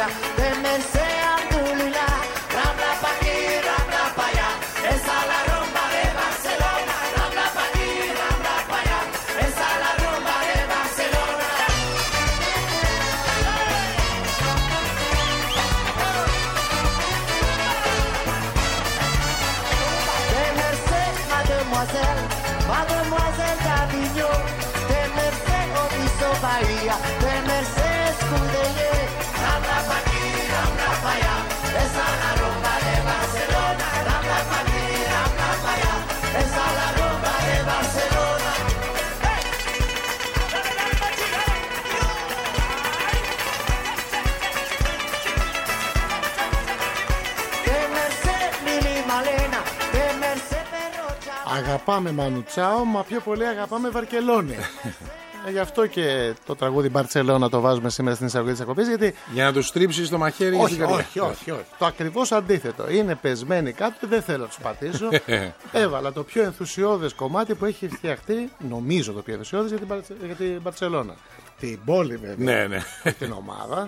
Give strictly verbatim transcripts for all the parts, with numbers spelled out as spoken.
Bahía, de Merced a Tulila, rambla pa' aquí, rambla pa' allá, esa es la rumba de Barcelona, rambla pa' aquí, rambla pa' allá, esa es la rumba de Barcelona. De Merced, mademoiselle, mademoiselle d'Avignon, de Merced au Bisso Bahía, de Merced Escudellé, rambla pa' aquí, rambla pa' allá, esa es la rumba de Barcelona, rambla pa' aquí, rambla pa' allá, esa es la rumba de Barcelona. De Merced Lili Malena, de Merced Perrocha. Αγαπάμε Μανουτσάο, μα πιο πολύ αγαπάμε Βαρκελόνη. Ε, γι' αυτό και το τραγούδι Μπαρτσελώνα το βάζουμε σήμερα στην εισαγωγή της εκπομπής. Γιατί... Για να του στρίψει το μαχαίρι. όχι, όχι, όχι, όχι. Το ακριβώς αντίθετο. Είναι πεσμένοι κάτω και δεν θέλω να τους πατήσω. Έβαλα το πιο ενθουσιώδες κομμάτι που έχει φτιαχτεί, νομίζω το πιο ενθουσιώδες, για την, Μπαρτσε... για την Μπαρτσελώνα. Την πόλη βέβαια. Ναι, ναι. Την ομάδα.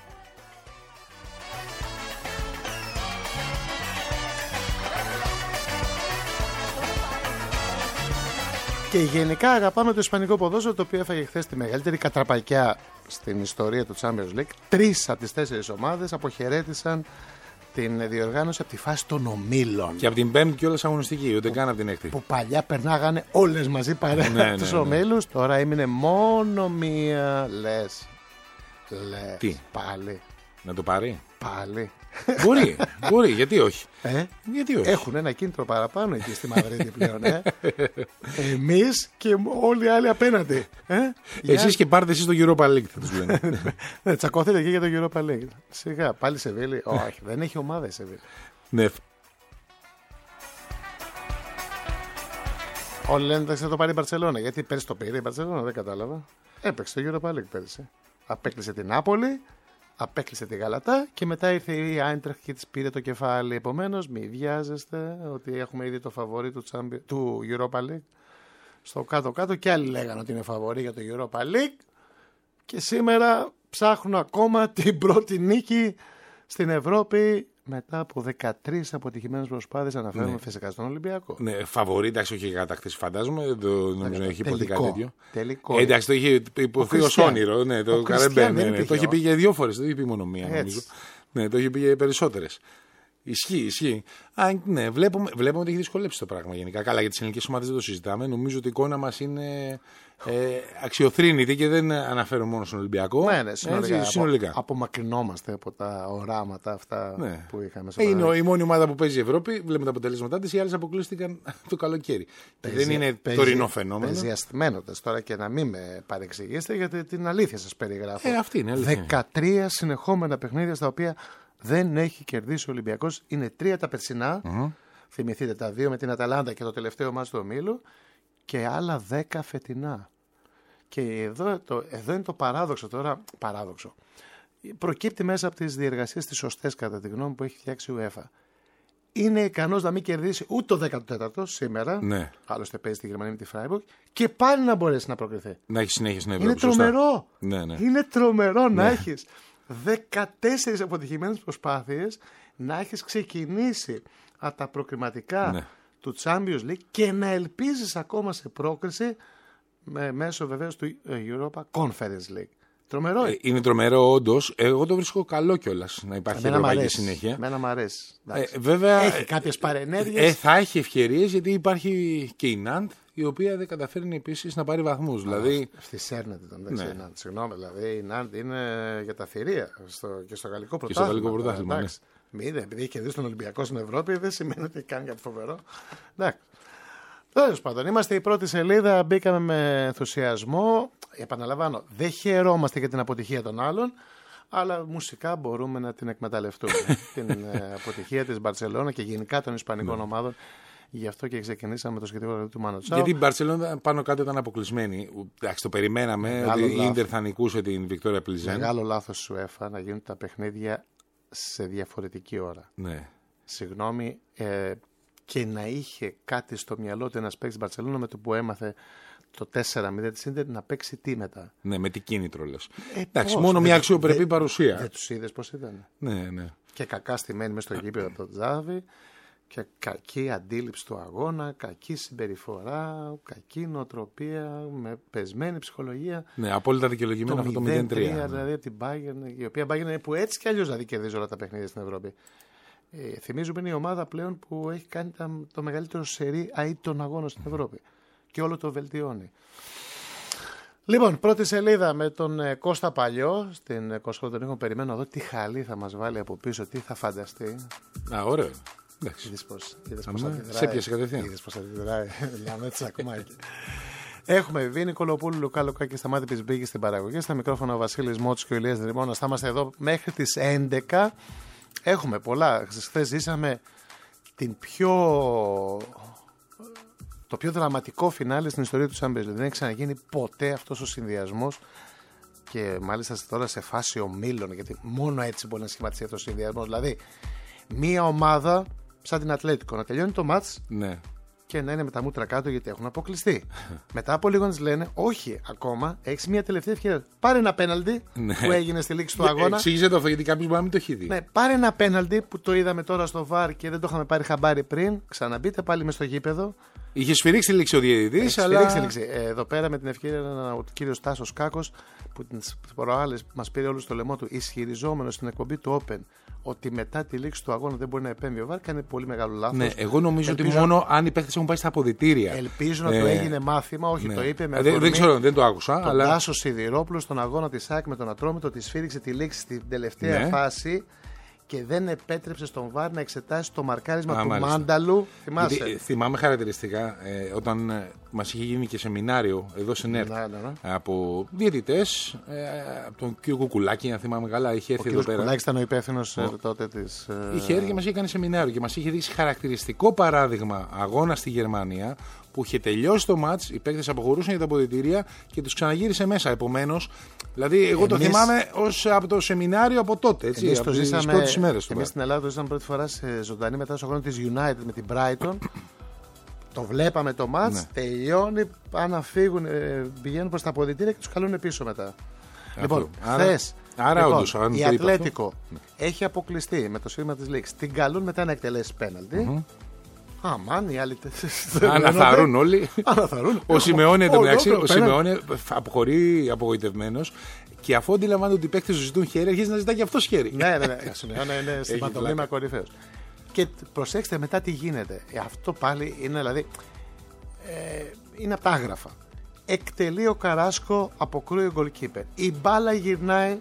Και γενικά αγαπάμε το ισπανικό ποδόσφαιρο, το οποίο έφαγε χθες τη μεγαλύτερη κατραπακιά στην ιστορία του Champions League. Τρεις από τις τέσσερις ομάδες αποχαιρέτησαν την διοργάνωση από τη φάση των ομίλων. Και από την πέμπτη κιόλας αγωνιστική, ούτε καν από την έκτη. Που παλιά περνάγανε όλες μαζί παρέα Ναι, ναι, τους ναι. ομίλους. Τώρα έμεινε μόνο μία. Λες. Λες. Τι? Πάλι. Να το πάρει. Πάλι. Μπορεί, μπορεί, γιατί όχι. Ε? Γιατί όχι. Έχουν ένα κίνητρο παραπάνω εκεί στη Μαδρίτη πλέον. Ε? Εμείς και όλοι οι άλλοι απέναντι. Ε? Εσείς και πάρτε εσείς το Europa League, θα τους λένε. Ναι, τσακωθείτε εκεί για το Europa League. Σιγά, πάλι Σεβίλη. Όχι, δεν έχει ομάδα η Σεβίλη. Ναι. Όλοι λένε ότι θα το πάρει η Μπαρτσελώνα. Γιατί πέρσι το πήρε η Μπαρτσελώνα, δεν κατάλαβα. Έπαιξε το Europa League πέρσι. Απέκλεισε την Νάπολη, απέκλεισε τη Γαλατά και μετά ήρθε η Άιντραχτ και της πήρε το κεφάλι. Επομένως, μη βιάζεστε ότι έχουμε ήδη το φαβορί του, Champions... του Europa League στο κάτω-κάτω και άλλοι λέγανε ότι είναι φαβορί για το Europa League και σήμερα ψάχνουν ακόμα την πρώτη νίκη στην Ευρώπη μετά από δεκατρείς αποτυχημένες προσπάθειες. Αναφέρουμε Ναι. φυσικά στον Ολυμπιακό. Ναι, φαβορί, εντάξει, όχι για κατακτήσει, φαντάζομαι. Δεν το νομίζω έχει ποτέ Τελικό. κάτι τέτοιο. Τελικό. Ε, εντάξει, το είχε υποθεί ως Χριστιαν. όνειρο. Ναι, Ο το Χριστιαν Καρεμπέ. δεν Ναι, ναι. υπήρχε, Το είχε ο. πει για δύο φορές, δεν είχε πει μόνο μία, Έτσι. νομίζω. Ναι, το είχε πει για περισσότερες. Ισχύει, ισχύει. Α, ναι, βλέπουμε, βλέπουμε ότι έχει δυσκολέψει το πράγμα γενικά. Καλά, για τις ελληνικές ομάδες δεν το συζητάμε. Νομίζω ότι η εικόνα μας είναι ε, αξιοθρύνητη και δεν αναφέρω μόνο στον Ολυμπιακό. Ναι, ναι, συνολικά. Έτσι, συνολικά. Απο, απομακρυνόμαστε από τα οράματα αυτά Ναι. που είχαμε στο Ε, είναι παρελθόν. η μόνη ομάδα που παίζει η Ευρώπη. Βλέπουμε τα αποτελέσματά της. Οι άλλες αποκλείστηκαν το καλοκαίρι. Και δεν είναι Παίζει- τωρινό φαινόμενο. Παίζει ασθημένοτες τώρα και να μην με παρεξηγήσετε γιατί την αλήθεια σας περιγράφω. Ε, αυτή είναι αλήθεια. δεκατρία συνεχόμενα παιχνίδια στα οποία δεν έχει κερδίσει ο Ολυμπιακός. Είναι τρία τα περσινά. Mm-hmm. Θυμηθείτε τα δύο με την Αταλάντα και το τελευταίο μάτς του ομίλου. Και άλλα δέκα φετινά. Και εδώ, το, εδώ είναι το παράδοξο τώρα. Παράδοξο. Προκύπτει μέσα από τις διεργασίες τις σωστές κατά τη γνώμη που έχει φτιάξει η UEFA. Είναι ικανός να μην κερδίσει ούτε το δέκατο τέταρτο σήμερα. Ναι. Άλλωστε παίζει τη Γερμανία με τη Φράιμπουργκ. Και πάλι να μπορέσει να προκριθεί. Να έχει συνέχεια στην Ευρώπη. Είναι σωστά. τρομερό. Ναι, ναι. Είναι τρομερό να Ναι. έχεις δεκατέσσερις αποτυχημένες προσπάθειες, να έχεις ξεκινήσει από τα προκριματικά Ναι. του Champions League και να ελπίζεις ακόμα σε πρόκριση με, μέσω βεβαίως του Europa Conference League. Τρομερό. Ε, Είναι τρομερό, όντως. Εγώ το βρίσκω καλό κιόλας να υπάρχει Εμένα μ' ευρωπαϊκή αρέσει. συνέχεια. Εμένα μ' αρέσει. Ε, Εντάξει. βέβαια, Έχει κάποιες παρενέργειες. ε, θα έχει ευκαιρίες γιατί υπάρχει και η Ναντ, η οποία δεν καταφέρνει επίσης να πάρει βαθμούς. Δηλαδή, Στη Σέρνετ ήταν, δεν Ναι. ξέρω, Νάντ. Συγγνώμη, δηλαδή η Νάντ είναι για τα θηρία στο, και στο γαλλικό στο πρωτάθλημα. γαλλικό πρωτάθλημα, ναι. Εντάξει. Μην, επειδή έχει κερδίσει τον Ολυμπιακό στην Ευρώπη, δεν σημαίνει ότι κάνει κάτι φοβερό. Εντάξει. Τέλος πάντων, είμαστε η πρώτη σελίδα, μπήκαμε με ενθουσιασμό. Επαναλαμβάνω, δεν χαιρόμαστε για την αποτυχία των άλλων, αλλά μουσικά μπορούμε να την εκμεταλλευτούμε. την ε, αποτυχία της Μπαρτσελώνα και γενικά των Ισπανικών ομάδων. Γι' αυτό και ξεκινήσαμε το σχετικό ρόλο του Μάνο Τσάο. γιατί η Μπαρσελόνα πάνω κάτω ήταν αποκλεισμένη. Εντάξει, το περιμέναμε Μεγάλο ότι η λάθος. Ίντερ θα νικούσε την Βικτόρια Πλιζέν. Μεγάλο λάθος σου έφα να γίνουν τα παιχνίδια σε διαφορετική ώρα. Ναι. Συγγνώμη, ε, και να είχε κάτι στο μυαλό του ένας παίκτης Μπαρτσελόνα με το που έμαθε το τέσσερα μηδέν της Ίντερ να παίξει τι μετά. Ναι, με τι κίνητρο λες. Ε, Εντάξει, πώς, μόνο δε, μια αξιοπρεπή δε, παρουσία. Δεν τους είδες πώς ήταν. Ναι, ναι. Και κακά στημένοι μες στο γήπεδο από το Τζάβι. Και κακή αντίληψη του αγώνα, κακή συμπεριφορά, κακή νοοτροπία, με πεσμένη ψυχολογία. Ναι, απόλυτα δικαιολογημένο αυτό το μηδέν τρία. Δηλαδή από την Bayern, η οποία Bayern είναι που έτσι κι αλλιώς δηλαδή κερδίζει όλα τα παιχνίδια στην Ευρώπη. Ε, θυμίζουμε είναι η ομάδα πλέον που έχει κάνει τα, το μεγαλύτερο σερί αήττων αγώνων στην Ευρώπη. Και όλο το βελτιώνει. Λοιπόν, πρώτη σελίδα με τον ε, Κώστα Παλιό. Στην ε, Κοσχόλου τον Νίκο περιμένω εδώ τι χαλί θα μας βάλει από πίσω, τι θα φανταστεί. Α, ωραίο. Είδες πώς, σε πιασε κατευθείαν. Είδες πώς αντιδράει. Μιλάμε τσακμάκι. Έχουμε Βιβί Νικολοπούλου, Λουκά Λουκά και Σταμάτη Πισμπίκη στην παραγωγή. Στα μικρόφωνα ο Βασίλης Μότσος και ο Ηλίας Δρυμώνας. Θα είμαστε εδώ μέχρι τις έντεκα. Έχουμε πολλά. Χθες ζήσαμε την πιο... το πιο δραματικό φινάλε στην ιστορία του Champions League. Δεν έχει ξαναγίνει ποτέ αυτός ο συνδυασμός. Και μάλιστα τώρα σε φάση ομίλων, γιατί μόνο έτσι μπορεί να σχηματιστεί αυτός ο συνδυασμός. Δηλαδή, μία ομάδα σαν την Ατλέτικο να τελειώνει το μάτς, ναι, και να είναι με τα μούτρα κάτω γιατί έχουν αποκλειστεί. Μετά από λίγο να της λένε, όχι, ακόμα έχεις μια τελευταία ευκαιρία. Πάρε ένα πέναλτι, ναι, που έγινε στη λήξη του αγώνα. Εξήγησε το αυτό γιατί κάποιος μπορεί να μην το έχει δει. Ναι, πάρε ένα πέναλτι που το είδαμε τώρα στο βαρ και δεν το είχαμε πάρει χαμπάρι πριν. Ξαναμπείτε πάλι μες στο γήπεδο. Είχε σφυρίξει λήξη ο διαιτητής, αλλά. Σφυρίξει λήξη. Εδώ πέρα με την ευκαιρία ο κύριος Τάσος Κάκος, που τις προάλλες μας πήρε όλους στο λαιμό του, ισχυριζόμενο στην εκπομπή του Open ότι μετά τη λήξη του αγώνα δεν μπορεί να επέμβει ο βαρ, κάνει πολύ μεγάλο λάθος. Ναι, εγώ νομίζω ελπίζω... ότι μόνο αν οι παίκτες έχουν πάει στα αποδυτήρια. Ελπίζω να ε... του έγινε μάθημα, όχι, ναι, το είπε με αφορμή. Δεν, δεν ξέρω, δεν το άκουσα. Τον αλλά... Τάσο Σιδηρόπουλο στον αγώνα της ΑΕΚ με τον Ατρόμητο, τη σφύριξε τη λήξη στην τελευταία, ναι, φάση και δεν επέτρεψε στον βαρ να εξετάσει το μαρκάρισμα Α, του μάλιστα. Μάνταλου. Θυμάσαι. Γιατί, θυμάμαι χαρακτηριστικά ε, όταν ε, μας είχε γίνει και σεμινάριο εδώ στην ΕΡΤ, ναι, ναι, ναι, από διαιτητές, ε, από τον κύριο Κουκουλάκη, αν θυμάμαι καλά, είχε έρθει ο εδώ πέρα. Ο Κουκουλάκης ήταν ο υπεύθυνος ε, τότε της. Ε... Είχε έρθει και μας είχε κάνει σεμινάριο και μας είχε δείξει χαρακτηριστικό παράδειγμα αγώνα στη Γερμανία, που είχε τελειώσει το μάτς, οι παίκτες αποχωρούσαν για τα αποδυτήρια και τους ξαναγύρισε μέσα. Επομένως, δηλαδή, εγώ εμείς... το θυμάμαι ως από το σεμινάριο από τότε. Έτσι, εμείς από το τις ζήσαμε, πρώτες ημέρες του. Εμείς στην Ελλάδα το ζήσαμε πρώτη φορά σε ζωντανή μετά στο αγώνα της United με την Brighton. Το βλέπαμε το μάτς, ναι, τελειώνει, πάνε να φύγουν, πηγαίνουν προς τα αποδυτήρια και τους καλούν πίσω μετά. Αυτό. Λοιπόν, χθες λοιπόν, η Ατλέτικο, ναι, έχει αποκλειστεί με το σφύριγμα της λήξης. Την καλούν μετά να εκτελέσει πέναλτι. Mm-hmm. Αμάν, οι άλλοι αναθαρούν όλοι. Αναθαρούν. Ο Σιμεώνε εντωμεταξύ, ο Σιμεώνε αποχωρεί απογοητευμένος και αφού αντιλαμβάνεται ότι οι παίκτες του ζητούν χέρι, αρχίζει να ζητάει και αυτό χέρι. Ναι, ναι, ναι. Ο Σιμεώνε είναι στην παντομήμα κορυφαίος. Και προσέξτε μετά τι γίνεται. Αυτό πάλι είναι δηλαδή. Ε, είναι από τα άγραφα. Εκτελεί ο Καράσκο, αποκρούει ο γκολκίπερ. Η μπάλα γυρνάει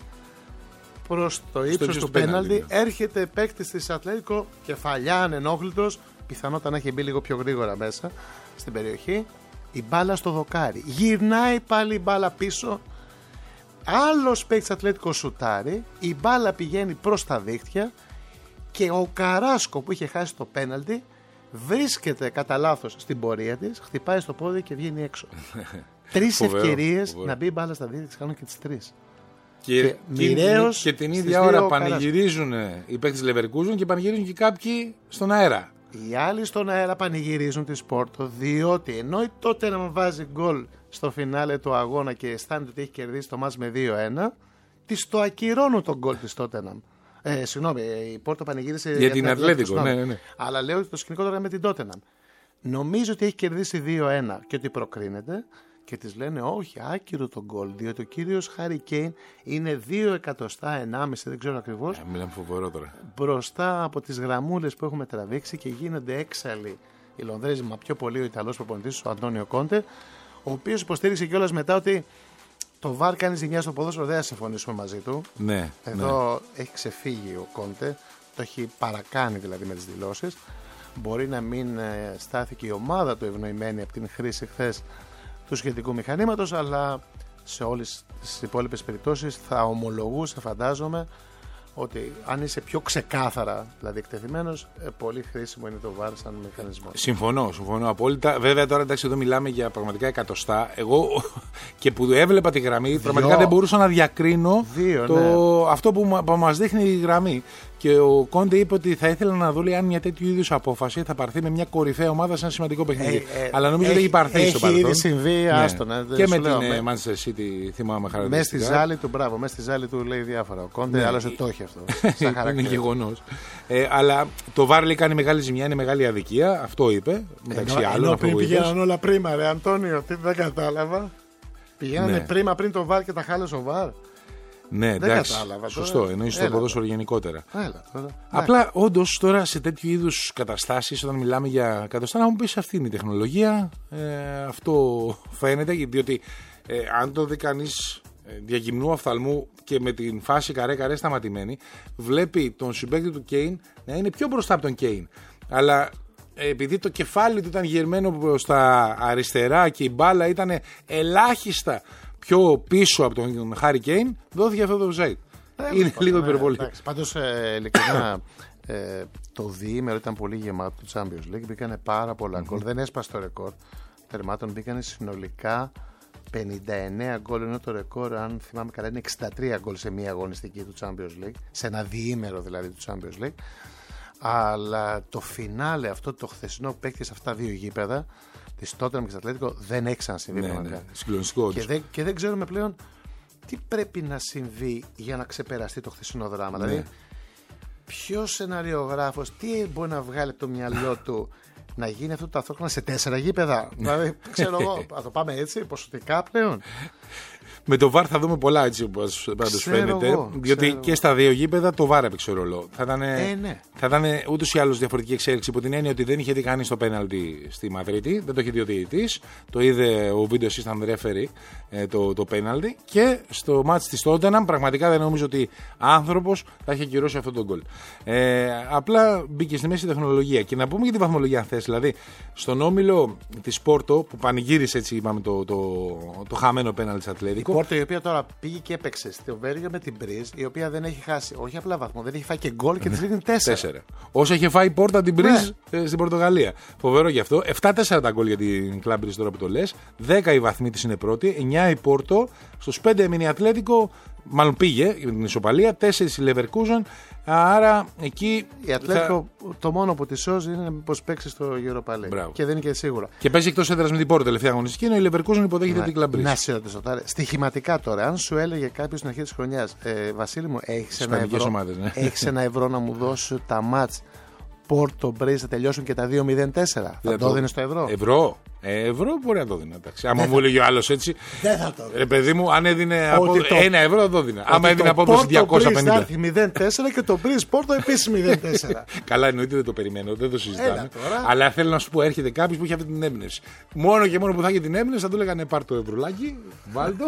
προς το ύψος του πέναλτι. Έρχεται παίκτης της Ατλέτικο, κεφαλιά ανενόχλητος. Πιθανότατα να έχει μπει λίγο πιο γρήγορα μέσα στην περιοχή. Η μπάλα στο δοκάρι. Γυρνάει πάλι η μπάλα πίσω. Άλλος παίκτης Ατλέτικο σουτάρει. Η μπάλα πηγαίνει προς τα δίχτυα. Και ο Καράσκο που είχε χάσει το πέναλτι βρίσκεται κατά λάθος στην πορεία της. Χτυπάει στο πόδι και βγαίνει έξω. Τρεις ευκαιρίες να μπει η μπάλα στα δίχτυα. Τις κάνουν και τις τρεις. Και, και, μοιραίως, και την ίδια ώρα πανηγυρίζουν οι παίκτες Leverkusen και πανηγυρίζουν και κάποιοι στον αέρα. Οι άλλοι στον αέρα πανηγυρίζουν τη Σπόρτο, διότι ενώ η Τότεναμ βάζει γκολ στο φινάλε του αγώνα και αισθάνεται ότι έχει κερδίσει το μάτς με δύο ένα, της το ακυρώνουν τον γκολ της Τότεναμ. Ε, συγγνώμη, η Πόρτο πανηγύρισε για, για την Ατλέτικο. Ναι, ναι. Αλλά λέω ότι το σκηνικό τώρα με την Τότεναμ. Νομίζω ότι έχει κερδίσει δύο ένα και ότι προκρίνεται. Και της λένε όχι, άκυρο τον γκολ, διότι ο κύριος Χάρι Κέιν είναι δύο εκατοστά, ενάμιση, δεν ξέρω ακριβώς. Ε, μιλάμε φοβερό τώρα. Μπροστά από τις γραμμούλες που έχουμε τραβήξει και γίνονται έξαλλοι οι Λονδρέζοι, μα πιο πολύ ο Ιταλός προπονητής, ο Αντώνιο Κόντε, ο οποίος υποστήριξε κιόλας μετά ότι το βαρ κάνει ζημιά στο ποδόσφαιρο, δεν θα συμφωνήσουμε μαζί του. Ναι, εδώ ναι, έχει ξεφύγει ο Κόντε, το έχει παρακάνει δηλαδή με τις δηλώσεις. Μπορεί να μην στάθηκε η ομάδα του ευνοημένη από την χρήση χθες του σχετικού μηχανήματος, αλλά σε όλες τις υπόλοιπες περιπτώσεις θα ομολογούσε, φαντάζομαι, ότι αν είσαι πιο ξεκάθαρα δηλαδή εκτεθειμένος, πολύ χρήσιμο είναι το βαρ σαν μηχανισμό. Συμφωνώ, συμφωνώ απόλυτα. Βέβαια τώρα εντάξει, εδώ μιλάμε για πραγματικά εκατοστά. Εγώ και που έβλεπα τη γραμμή, δύο, πραγματικά δεν μπορούσα να διακρίνω δύο, το, ναι, αυτό που, που μας δείχνει η γραμμή. Και ο Κόντε είπε ότι θα ήθελε να δω αν μια τέτοιου είδους απόφαση θα πάρθει με μια κορυφαία ομάδα σε ένα σημαντικό παιχνίδι. Ε, ε, Αλλά νομίζω ότι έχει πάρθει στο παρελθόν. Έχει ήδη συμβεί, ναι. Άστον. Ναι. Και με την με... Manchester City θυμάμαι χαρακτηριστικά. Μέσα στη ζάλη του, μπράβο, μέσα στη ζάλη του λέει διάφορα. Ο Κόντε, ναι. Άλλωστε το έχει αυτό. Είναι γεγονός. Ε, αλλά το βαρ λέει κάνει μεγάλη ζημιά, είναι μεγάλη αδικία. Αυτό είπε. Μεταξύ ενώ, άλλων. Ενώ πριν πηγαίναν όλα πρίμα, ρε Αντώνιο, τι δεν κατάλαβα. Πηγαίνανε ναι. πρίμα πριν το βαρ και τα χάλεσε ο βαρ. Ναι, δεν εντάξει. Κατάλαβα, σωστό, εννοείς το ποδόσφαιρο γενικότερα. Έλα, τώρα. Απλά όντως τώρα σε τέτοιου είδους καταστάσεις, όταν μιλάμε για κατοστά, να μου πεις αυτή είναι η τεχνολογία. Ε, αυτό φαίνεται, διότι ε, αν το δει κανείς διακυμνού οφθαλμού και με την φάση καρέ-καρέ σταματημένη, βλέπει τον συμπαίκτη του Κέιν να είναι πιο μπροστά από τον Κέιν. Αλλά επειδή το κεφάλι του ήταν γερμένο στα αριστερά και η μπάλα ήταν ελάχιστα πιο πίσω από τον Χάρι Κέιν, δόθηκε αυτό το offside. Είναι λοιπόν, λίγο υπερβολή. Ναι, πάντως, ε, ειλικρινά, ε, το διήμερο ήταν πολύ γεμάτο το Champions League. Μπήκανε πάρα πολλά γκολ. Mm-hmm. Δεν έσπασε το ρεκόρ τερμάτων. Μπήκανε συνολικά πενήντα εννέα γκολ. Ενώ το ρεκόρ, αν θυμάμαι καλά, είναι εξήντα τρία γκολ σε μία αγωνιστική του Champions League. Σε ένα διήμερο δηλαδή του Champions League. Αλλά το φινάλε αυτό το χθεσινό παίκτη σε αυτά δύο γήπεδα τη Τότεναμ και τη Ατλέτικο δεν έχει ξανασυμβεί. Ναι, ναι, συγκλονιστικό. Και, δεν, και δεν ξέρουμε πλέον τι πρέπει να συμβεί για να ξεπεραστεί το χθεσινό δράμα. Ναι. Δηλαδή, ποιο σεναριογράφος, τι μπορεί να βγάλει από το μυαλό του να γίνει αυτό το ταυτόχρονα σε τέσσερα γήπεδα. Δηλαδή, ξέρω εγώ, θα το πάμε έτσι, ποσοτικά πλέον. Με το βαρ θα δούμε πολλά έτσι όπως πάντως φαίνεται. Εγώ, διότι και στα δύο γήπεδα το βαρ έπαιξε ρόλο. Θα ήταν, ε, ναι. θα ήταν ούτως ή άλλως διαφορετική εξέλιξη υπό την έννοια ότι δεν είχε δει κανείς το πέναλτι στη Μαδρίτη. Δεν το είχε δει ο διαιτητής. Το είδε ο video assistant referee το, το πέναλτι. Και στο μάτς της Tottenham πραγματικά δεν νομίζω ότι άνθρωπος θα είχε κυρώσει αυτό το γκολ. Ε, απλά μπήκε στη μέση η τεχνολογία. Και να πούμε για τη βαθμολογία αν θες. Δηλαδή στον όμιλο της Πόρτο που πανηγύρισε έτσι είπαμε το, το, το, το χαμένο πέναλτι της Ατλέτικο. Πόρτο η οποία τώρα πήγε και έπαιξε στο Βέλγιο με την Μπριζ, η οποία δεν έχει χάσει όχι απλά βαθμό, δεν έχει φάει και γκολ και τη ρίχνει τέσσερα. Όσο είχε φάει η Πόρτα την Μπριζ ναι. στην Πορτογαλία. Φοβερό γι' αυτό. επτά τέσσερα τα γκολ για την Club Brugge τώρα που το λες. δέκα οι βαθμοί της είναι πρώτη. εννιά η Πόρτο. Στους πέντε έμεινε η Ατλέτικο. Μάλλον πήγε με την ισοπαλία. τέσσερα η Leverkusen. Άρα εκεί. Η Ατλέτικο θα... το μόνο που τη σώζει είναι πως παίξει στο Europa League. Μπράβο. Και δεν είναι και σίγουρα. Και παίζει εκτός έδρας με την Πόρτο τελευταία αγωνιστική. Ενώ η Leverkusen υποδέχεται να, την Club Brugge. Να σε ρωτήσω τώρα. Στοιχηματικά τώρα, αν σου έλεγε κάποιο στην αρχή της χρονιάς, ε, Βασίλη μου, έχεις ένα, ευρώ, ναι. έχεις ένα ευρώ να μου δώσει τα μάτς Πόρτο Μπριζ θα τελειώσουν και τα δύο μηδέν τέσσερα. Θα το δίνεις στο ευρώ. Ευρώ. Ε, ευρώ μπορεί να το δίνει. Άμα μου έλεγε ο άλλος έτσι. Δεν θα το δίνει. Ρε παιδί μου, αν έδινε από... ένα ευρώ θα το δίνει. Άμα έδινε απόδοση διακόσια πενήντα. Θα έρθει μηδέν τέσσερα και το Μπριζ Πόρτο επίσης μηδέν τέσσερα. Καλά, εννοείται δεν το περιμένω, δεν το συζητάμε. Αλλά θέλω να σου πω, έρχεται κάποιο που έχει αυτή την έμπνευση. Μόνο και μόνο που θα έχει την έμπνευση θα του λέγανε πάρ' το ευρωλάκι, βάλτο.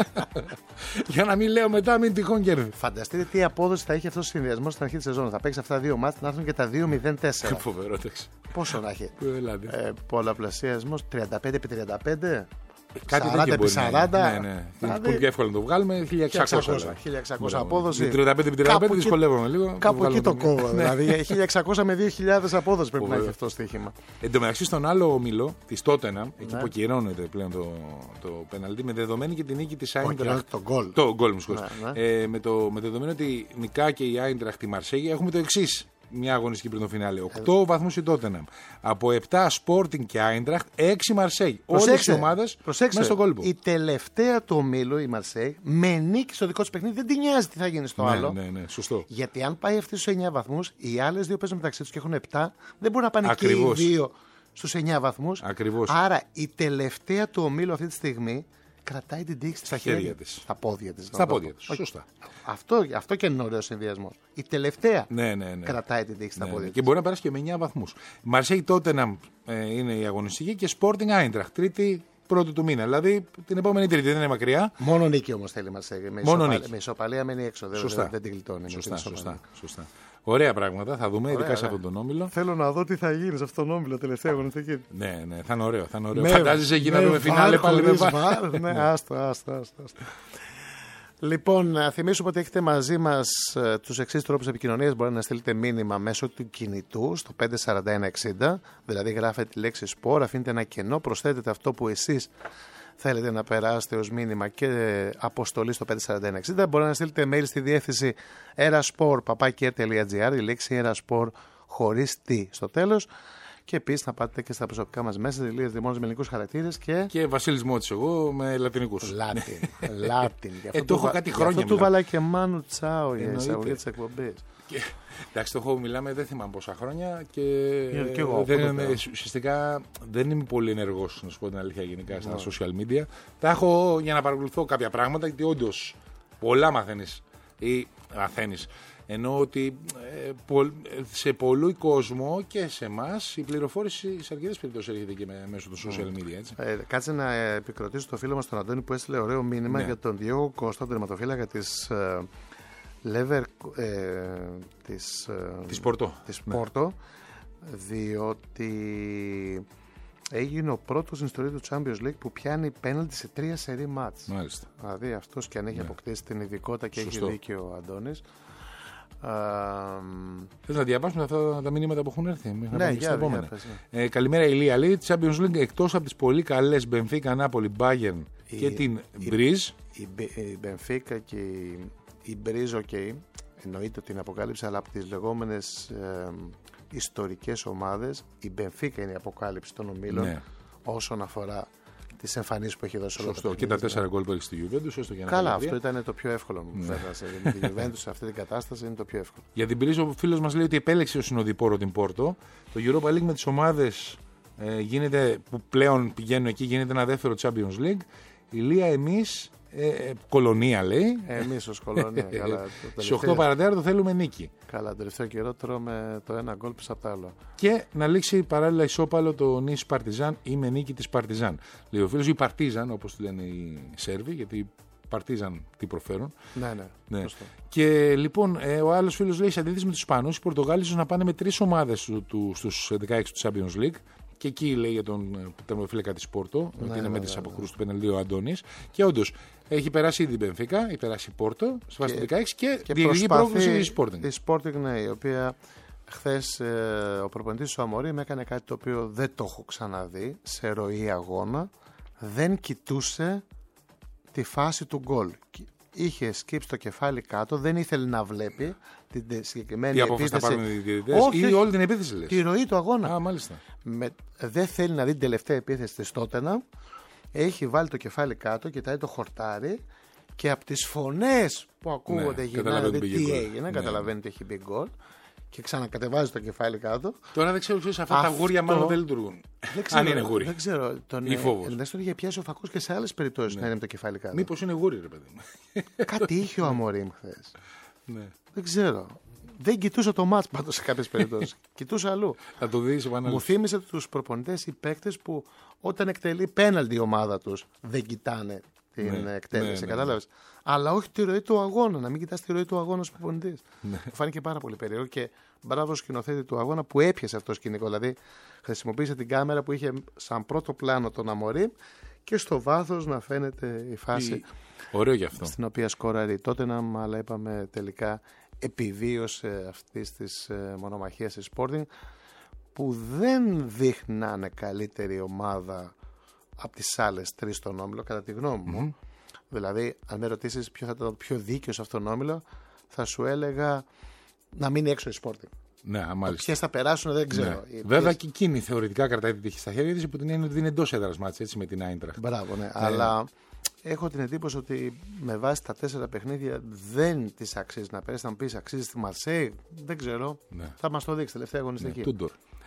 Για να μην λέω μετά, μην τυχόν κέρδη. Φανταστείτε τι απόδοση θα έχει αυτό ο συνδυασμό στην αρχή τη σεζόν. Θα παίξει αυτά τα δύο μάτια να έρθουν και τα δύο μηδέν τέσσερα. Φοβερό. Πόσο να έχει. Ε, πολλαπλασιασμό τριάντα πέντε επί τριάντα πέντε. Κάτι σαράντα επί σαράντα. Ναι, ναι. Δηλαδή, πολύ εύκολο να το βγάλουμε. χίλια εξακόσια. χίλια εξακόσια απόδοση. τριάντα πέντε επί τριάντα πέντε δυσκολεύομαι λίγο. Κάπου εκεί το κόβω. Δηλαδή χίλια εξακόσια με δύο χιλιάδες απόδοση πρέπει να έχει αυτό το στοίχημα. Εν τω μεταξύ στον άλλο όμιλο τη Tottenham, εκεί που ακυρώνεται πλέον το πέναλτι, με δεδομένη και την νίκη τη Άιντραχτ. Το γκολ. Το γκολ μου συγχωρείτε. Με δεδομένο ότι νικά και η Άιντραχτ τη Μαρσέγη έχουμε το εξής. Μια αγωνιστική πριν το φινάλε. οκτώ βαθμούς η Tottenham. Από επτά Sporting και Eintracht, έξι Marseille. Όλες οι ομάδες μέσα στον κόλπο. Η τελευταία του ομίλου, η Marseille, με νίκη στο δικό της παιχνίδι, δεν την νοιάζει τι θα γίνει στο ναι, άλλο. Ναι, ναι, σωστό. Γιατί αν πάει αυτή στους εννιά βαθμούς, οι άλλες δύο παίζουν μεταξύ τους και έχουν επτά, δεν μπορούν να πάνε Ακριβώς. και οι δύο στους εννιά βαθμούς. Ακριβώς. Άρα η τελευταία του ομίλου αυτή τη στιγμή κρατάει την τύχη στα χέρια της. Στα πόδια της. Στα πόδια της. Σωστά. Αυτό, αυτό και είναι ωραίο συνδυασμό. Η τελευταία ναι, ναι, ναι. κρατάει την τύχη στα ναι, πόδια ναι. της. Και μπορεί να περάσει και με εννιά βαθμούς. Marseille Tottenham ε, είναι η αγωνιστική και Sporting Eintracht. Τρίτη πρώτη του μήνα. Δηλαδή την επόμενη Τρίτη δεν είναι μακριά. Μόνο νίκη όμως θέλει Marseille. Με, Μόνο ισοπαλία, με ισοπαλία μένει έξω. Σωστά. Δεν, δεν την γλιτώνει. Σωστά, σωστά, σωστά. Ωραία πράγματα θα δούμε, ωραία, ειδικά σε αυτόν τον όμιλο. Θέλω να δω τι θα γίνει σε αυτόν τον όμιλο τελευταία αγωνιστική. Ναι, ναι, θα είναι ωραίο. Θα είναι ωραίο. Με, φαντάζεσαι εκεί να δούμε φινάλε πάλι με βάρ. Ναι, άστα, άστα, άστα. Λοιπόν, να θυμίσουμε ότι έχετε μαζί μας uh, τους εξής τρόπους επικοινωνίας. Μπορείτε να στείλετε μήνυμα μέσω του κινητού στο πέντε σαράντα ένα εξήντα. Δηλαδή γράφετε τη λέξη σπορ, αφήνετε ένα κενό, προσθέτετε αυτό που εσείς θέλετε να περάσετε ως μήνυμα και αποστολή στο πέντε τέσσερα ένα εξήντα, μπορείτε να στείλετε mail στη διεύθυνση eraspor παπάκι air τελεία gr, η λέξη eraspor χωρίς τι στο τέλος. Και επίσης να πάτε και στα προσωπικά μας μέσα, τελείες δημόνες με ελληνικούς χαρακτήρες και. Και Βασίλης Μότσης, εγώ με λατινικούς. Λάτιν. Λάτιν. Ε, το έχω κάτι χρόνια. Αυτό του βάλα και Μάνου Τσάο για εισαγωγή της εκπομπής. Εντάξει, το έχω μιλάμε, δεν θυμάμαι πόσα χρόνια και, και εγώ, δεν είναι, ουσιαστικά δεν είμαι πολύ ενεργός, να σου πω την αλήθεια, γενικά στα yeah. social media. Τα έχω για να παρακολουθώ κάποια πράγματα, γιατί όντως πολλά μαθαίνεις ή μαθαίνεις. Ενώ ότι ε, πο, σε πολλοί κόσμο και σε εμάς η πληροφόρηση σε αρκετές περιπτώσεις έρχεται και με, μέσω των social media. Έτσι. Ε, κάτσε να επικροτήσω το φίλο μας τον Αντώνη που έστειλε ωραίο μήνυμα ναι. για τον Διέγο Κώστα, τερματοφύλακα της ε, Lever, ε, της, ε, της Πόρτο, της ναι. Πόρτο, διότι έγινε ο πρώτος στην ιστορία του Champions League που πιάνει πέναλτι σε τρία σερί μάτς. Μάλιστα. Δηλαδή αυτός και αν έχει ναι. αποκτήσει την ειδικότητα και Σωστό. έχει δίκιο ο Αντώνης. Θες να διαβάσουμε αυτά τα μηνύματα που έχουν έρθει? Ναι, για, για, ε, καλημέρα Ηλία, λέει Champions League εκτός από τις πολύ καλές Μπενφίκα, Νάπολη, Bayern και την Μπριζ. Η Μπενφίκα και η Μπριζ, οκ, okay, εννοείται ότι είναι αποκάλυψη, αλλά από τις λεγόμενες ε, ιστορικές ομάδες η Μπενφίκα είναι η αποκάλυψη των ομίλων ναι. όσον αφορά τις εμφανίσεις που έχει δώσει όλο το και τα τέσσερα γκολ που έχει στη Juventus, έστω και ένα. Καλά, αυτό ήταν το πιο εύκολο μου. Ναι. Με τη Juventus σε αυτή την κατάσταση είναι το πιο εύκολο. Για την Πυρίζο, ο φίλος μας λέει ότι επέλεξε ο συνοδοιπόρο την Πόρτο. Το Europa League με τις ομάδες ε, γίνεται, που πλέον πηγαίνουν εκεί, γίνεται ένα δεύτερο Champions League. Η Λία, εμείς, ε, ε, κολονία λέει. Εμείς ως κολονία. Καλά, στις οκτώ παρατέρα το θέλουμε νίκη. Καλά, τον τελευταίο καιρό τρώμε το ένα γκολ πίσω από το άλλο. Και να λήξει παράλληλα ισόπαλο το νης Παρτιζάν ή με νίκη της Παρτιζάν. Λέει ο φίλος, ή Παρτίζαν όπως τη λένε οι Σέρβοι, γιατί Παρτίζαν τι προφέρουν. Ναι, ναι. ναι. Και λοιπόν, ε, ο άλλος φίλος λέει: σε αντίθεση με τους Ισπανούς, οι Πορτογάλοι ίσως να πάνε με τρεις ομάδες του, του, στους δεκαέξι του Champions League. Και εκεί λέει για τον τερματοφύλακα της Πόρτο, ναι, ότι είναι ναι, με τις ναι, αποκρούσεις ναι. του πεναλτίου ο Αντώνης. Και όντως έχει περάσει ήδη η Μπενφίκα, έχει περάσει η Πόρτο, στη φάση του δεκαέξι και, και διεκδικεί πρόκληση η Sporting. Η Sporting, ναι, η οποία χθες ε, ο προπονητής του Αμορίμ έκανε κάτι το οποίο δεν το έχω ξαναδεί σε ροή αγώνα. Δεν κοιτούσε τη φάση του γκολ. Είχε σκύψει το κεφάλι κάτω, δεν ήθελε να βλέπει την συγκεκριμένη τι επίθεση. Τι απόφαση θα πάρουν οι διαιτητές ή όλη την επίθεση λες? Τη ροή του αγώνα. Α, μάλιστα. Με, δεν θέλει να δει την τελευταία επίθεση της Τότεναμ. Έχει βάλει το κεφάλι κάτω, κοιτάει το χορτάρι και από τις φωνές που ακούγονται ναι, γυρνάει, δηλαδή τι έγινε, ναι, καταλαβαίνει ότι έχει μπει γκολ. Και ξανακατεβάζει το κεφάλι κάτω. Τώρα δεν ξέρω, ξέρεις, αυτά αυτό... τα γούρια μάλλον δεν λειτουργούν. Δεν ξέρω, αν είναι γούρι. Δεν ξέρω. Τον ή φόβος. Ενδέχεται είχε πιάσει ο φακός και σε άλλες περιπτώσεις ναι. να είναι με το κεφάλι κάτω. Μήπως είναι γούρι, ρε παιδί μου. Κάτι είχε ο Αμορίμ χθες. Ναι. Δεν ξέρω. Δεν κοιτούσε το μάτς πάντως σε κάποιες περιπτώσεις. Κοιτούσε αλλού. Θα το δεις επανάληψη. Μου θύμισε τους προπονητές οι παίκτες που όταν εκτελεί πέναλτι η ομάδα τους δεν κοιτάνε την ναι, εκτέλεση. Ναι, ναι, κατάλαβες. Ναι. Αλλά όχι τη ροή του αγώνα. Να μην κοιτάς τη ροή του αγώνα ως προπονητής. Ναι. Μου φάνηκε πάρα πολύ περίεργο και μπράβο σκηνοθέτη του αγώνα που έπιασε αυτό το σκηνικό. Δηλαδή χρησιμοποίησε την κάμερα που είχε σαν πρώτο πλάνο τον Αμορίμ και στο βάθος να φαίνεται η φάση. Η... Ωραίο γι' αυτό. Στην οποία σκόραρε η Τότεναμ, αλλά είπαμε τελικά επιβίωσε αυτής της μονομαχίας της Sporting που δεν δείχνει να είναι καλύτερη ομάδα από τις άλλες τρεις στον όμιλο κατά τη γνώμη μου. Mm-hmm. Δηλαδή αν με ρωτήσεις ποιο θα ήταν το πιο δίκαιο σε αυτόν τον όμιλο θα σου έλεγα να μείνει έξω η Sporting. Ναι, μάλιστα. Ποιες θα περάσουν δεν ξέρω. Ναι. Ποιες... Βέβαια και εκείνη θεωρητικά κρατάει τη τύχη στα χέρια της, που την έννοια ότι είναι εντός έδρας μάτς, έτσι, με την Άιντραχτ. Μπράβο, ναι. ναι. Αλλά έχω την εντύπωση ότι με βάση τα τέσσερα παιχνίδια δεν της αξίζει να πέρασε. Θα μου πεις αξίζει στη Μαρσέη, δεν ξέρω. Ναι. Θα μας το δείξει τελευταία αγωνιστική. Ναι,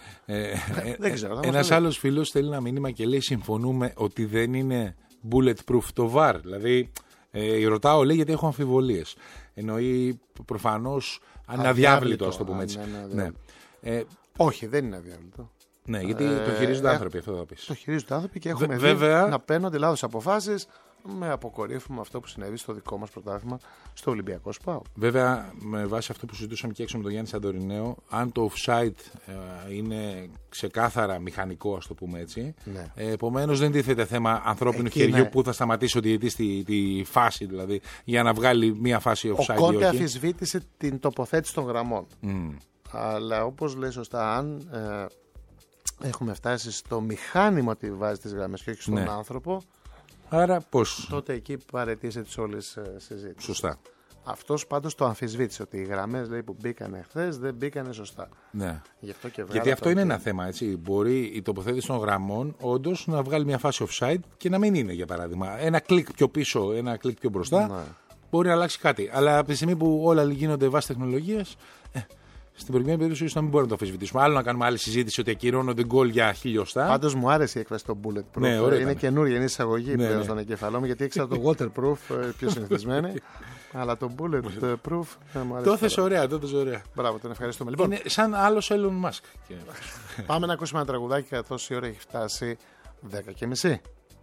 ε, δεν ξέρω. Ένας άλλος φίλος στέλνει ένα μήνυμα και λέει: συμφωνούμε ότι δεν είναι bulletproof το βαρ. Δηλαδή, ε, ρωτάω λέει γιατί έχω αμφιβολίες. Εννοεί προφανώς αν είναι αδιάβλητο, ας το πούμε έτσι. Ναι, ναι, ναι. Ε, όχι, δεν είναι αδιάβλητο. Ναι, γιατί ε, το χειρίζονται ε, άνθρωποι, αυτό θα πεις. Το χειρίζονται άνθρωποι και έχουμε Βε, δει βέβαια... να παίρνονται λάθος αποφάσεις με αποκορύφωμα αυτό που συνέβη στο δικό μας πρωτάθλημα στο Ολυμπιακό ΣΠΑΟ. Βέβαια, με βάση αυτό που συζητούσαμε και έξω με τον Γιάννη Σαντορινέο, αν το offside ε, είναι ξεκάθαρα μηχανικό, ας το πούμε έτσι, ναι. ε, επομένως δεν τίθεται θέμα ανθρώπινου εκεί, χεριού ναι. που θα σταματήσει ο διαιτητής τη, τη φάση, δηλαδή, για να βγάλει μία φάση offside. Ο Κόντε αφισβήτησε την τοποθέτηση των γραμμών. Mm. Αλλά όπως λέει σωστά, αν ε, έχουμε φτάσει στο μηχάνημα ότι βάζει τις γραμμές και όχι στον ναι. άνθρωπο, Άρα πώς. Τότε εκεί παραιτήσε τις όλες συζήτηση. Σωστά. Αυτός πάντως το αμφισβήτησε ότι οι γραμμές λέει, που μπήκανε χθες δεν μπήκανε σωστά. Ναι. Γι' αυτό και Γιατί αυτό είναι ένα θέμα. Έτσι. Μπορεί η τοποθέτηση των γραμμών όντως να βγάλει μια φάση offside και να μην είναι, για παράδειγμα. Ένα κλικ πιο πίσω, ένα κλικ πιο μπροστά. Ναι. Μπορεί να αλλάξει κάτι. Αλλά από τη στιγμή που όλα γίνονται βάσει τεχνολογίας, ε, στην προηγούμενη περίπτωση ίσως να μην μπορούμε να το αμφισβητήσουμε. Άλλο να κάνουμε άλλη συζήτηση ότι ακυρώνονται γκολ για χιλιοστά. Πάντως μου άρεσε η έκφραση το bulletproof. Ναι, είναι ήταν. Καινούργια, είναι εισαγωγή ναι, πλέον ναι. στον εγκεφαλό μου, γιατί ήξερα το waterproof πιο συνηθισμένη. Αλλά το bulletproof δεν μου άρεσε. Το θες ωραία, το θες ωραία. Μπράβο, τον ευχαριστούμε. Λοιπόν, είναι σαν άλλος Elon Musk. Πάμε να ακούσουμε ένα τραγουδάκι, καθώς η ώρα έχει φτάσει δέκα και μισή.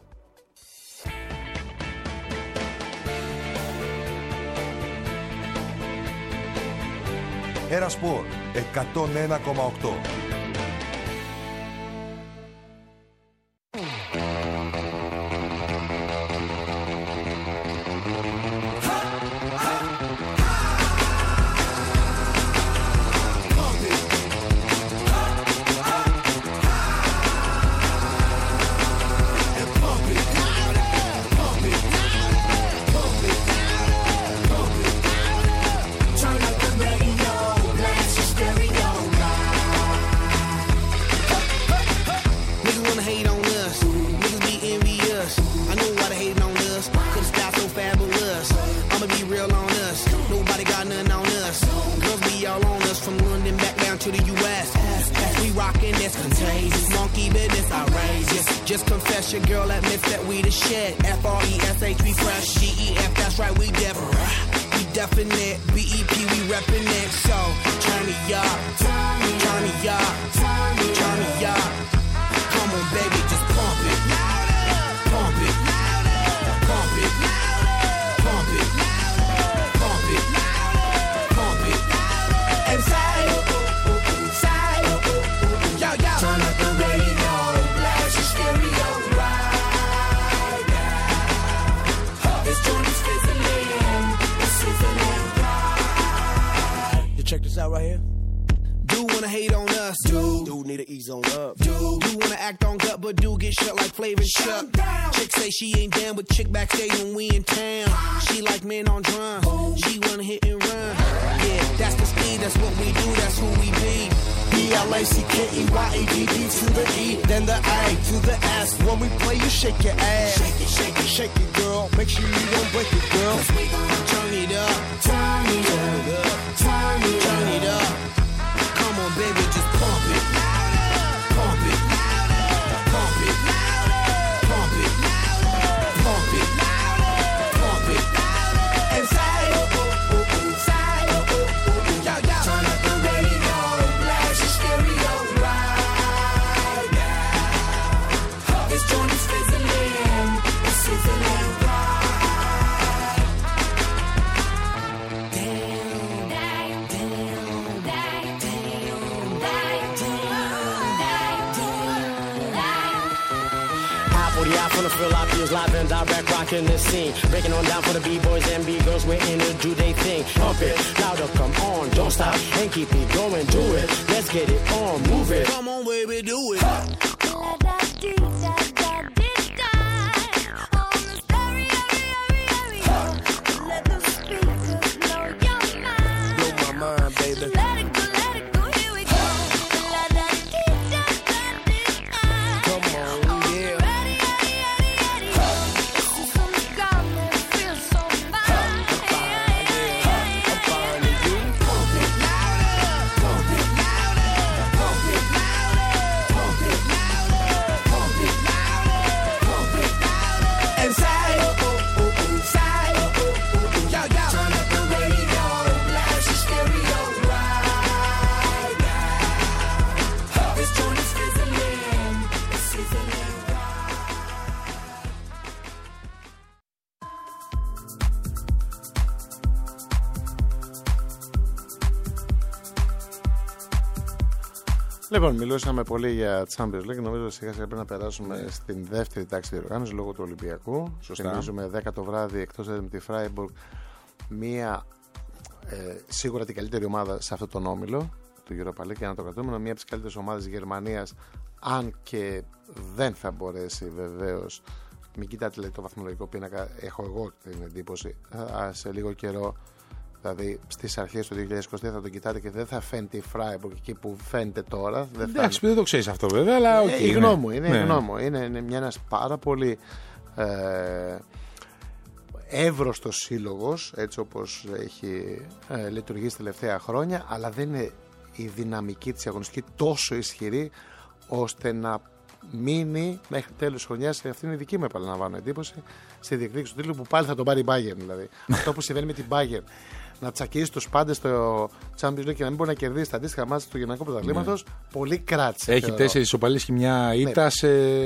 Ένα Σπορ εκατόν ένα κόμμα οκτώ. Just confess your girl admits that we the shit. F R E S H, we fresh. G E F, that's right, we different. We definite. B E P, we reppin' it. So, turn me up. Turn me up. Turn me up. Come on, baby, just pump it. Pump it. Pump it. Pump it. Pump it. Pump it. And say, say, yo, yo. Turn up the radio. Stereo right now. This joint is fizzling, it's sizzling right. You check this out right here. Do wanna hate on us, do. Do need to ease on up, do. Do wanna act on gut, but do get shut like Flavor Shut. Chick say she ain't down with chick backstage when we in town. She like men on drum, she wanna hit and run. Yeah, that's the speed, that's what we do, that's who we be. B L A C K E Y A D D to the E, then the A to the S. When we play, you shake your ass. Shake it, shake it, shake it, girl. Make sure you don't break it, girl. We gon' turn it up, turn it up, turn it, turn it up. Come on, baby, just pump it, pump it, pump it, pump it, pump it, pump it, and say, say, yo, yo. Turn up the radio. Stereo right now. This joint is fizzling, it's sizzling right. Damn, damn, damn, damn, damn, damn, damn. Half forty out from the Philippines, live and direct, rocking the scene. Breaking on down for the B-boys and B-girls, we're in to do they thing. Pump it, louder, come on, don't stop, and keep it going, do it. Let's get it on, move it. Come on, baby, do it. Let the speakers know your mind. Blow my mind, baby. Let it go, let it go, here we go. Come on, yeah. This is some gum that feels so fine. I'm fine, yeah. I'm fine with you. Pump it louder, pump it louder, pump it louder, pump it louder, pump it louder, pump it louder, and say, oh, oh, oh, say, oh, oh, oh, yo, yo. Turn up the radio, blast your stereo right now. This joint is fizzling, it's sizzling right. Λοιπόν, μιλούσαμε πολύ για Champions League. Νομίζω σιγά σιγά πρέπει να περάσουμε στην δεύτερη τάξη διοργάνωση λόγω του Ολυμπιακού. Σωστά. Θυμίζουμε δέκα το βράδυ εκτός με τη Freiburg, μία ε, σίγουρα την καλύτερη ομάδα σε αυτόν τον όμιλο του Europa League, και να το κρατούμε, μία από τις καλύτερες ομάδες της Γερμανίας, αν και δεν θα μπορέσει βεβαίως μην κοιτάτε λέει, το βαθμολογικό πίνακα, έχω εγώ την εντύπωση. Α, σε λίγο καιρό, δηλαδή στις αρχές του δύο χιλιάδες είκοσι τρία θα το κοιτάτε και δεν θα φαίνεται η Freiburg εκεί που φαίνεται τώρα. Δεν Εντάξει, δεν το ξέρεις αυτό βέβαια, αλλά okay, ε, η γνώμη μου είναι, ναι. η γνώμη μου. είναι, είναι μια, ένας πάρα πολύ ε, εύρωστος σύλλογος, έτσι όπως έχει ε, λειτουργήσει τα τελευταία χρόνια, αλλά δεν είναι η δυναμική της αγωνιστική τόσο ισχυρή ώστε να μείνει μέχρι τέλος της χρονιάς. Αυτή είναι η δική μου, επαναλαμβάνω, εντύπωση, στη διεκδίκηση του τίτλου που πάλι θα τον πάρει η Bayern. Δηλαδή. Αυτό που συμβαίνει με την Bayern, να τσακίσει τους πάντες στο Champions League και να μην μπορεί να κερδίσει τα αντίστοιχα μάτια του Γερμανικού Πρωταθλήματος, ναι. Πολύ κράτησε. Έχει τέσσερις ισοπαλίες και μια ήττα ναι. σε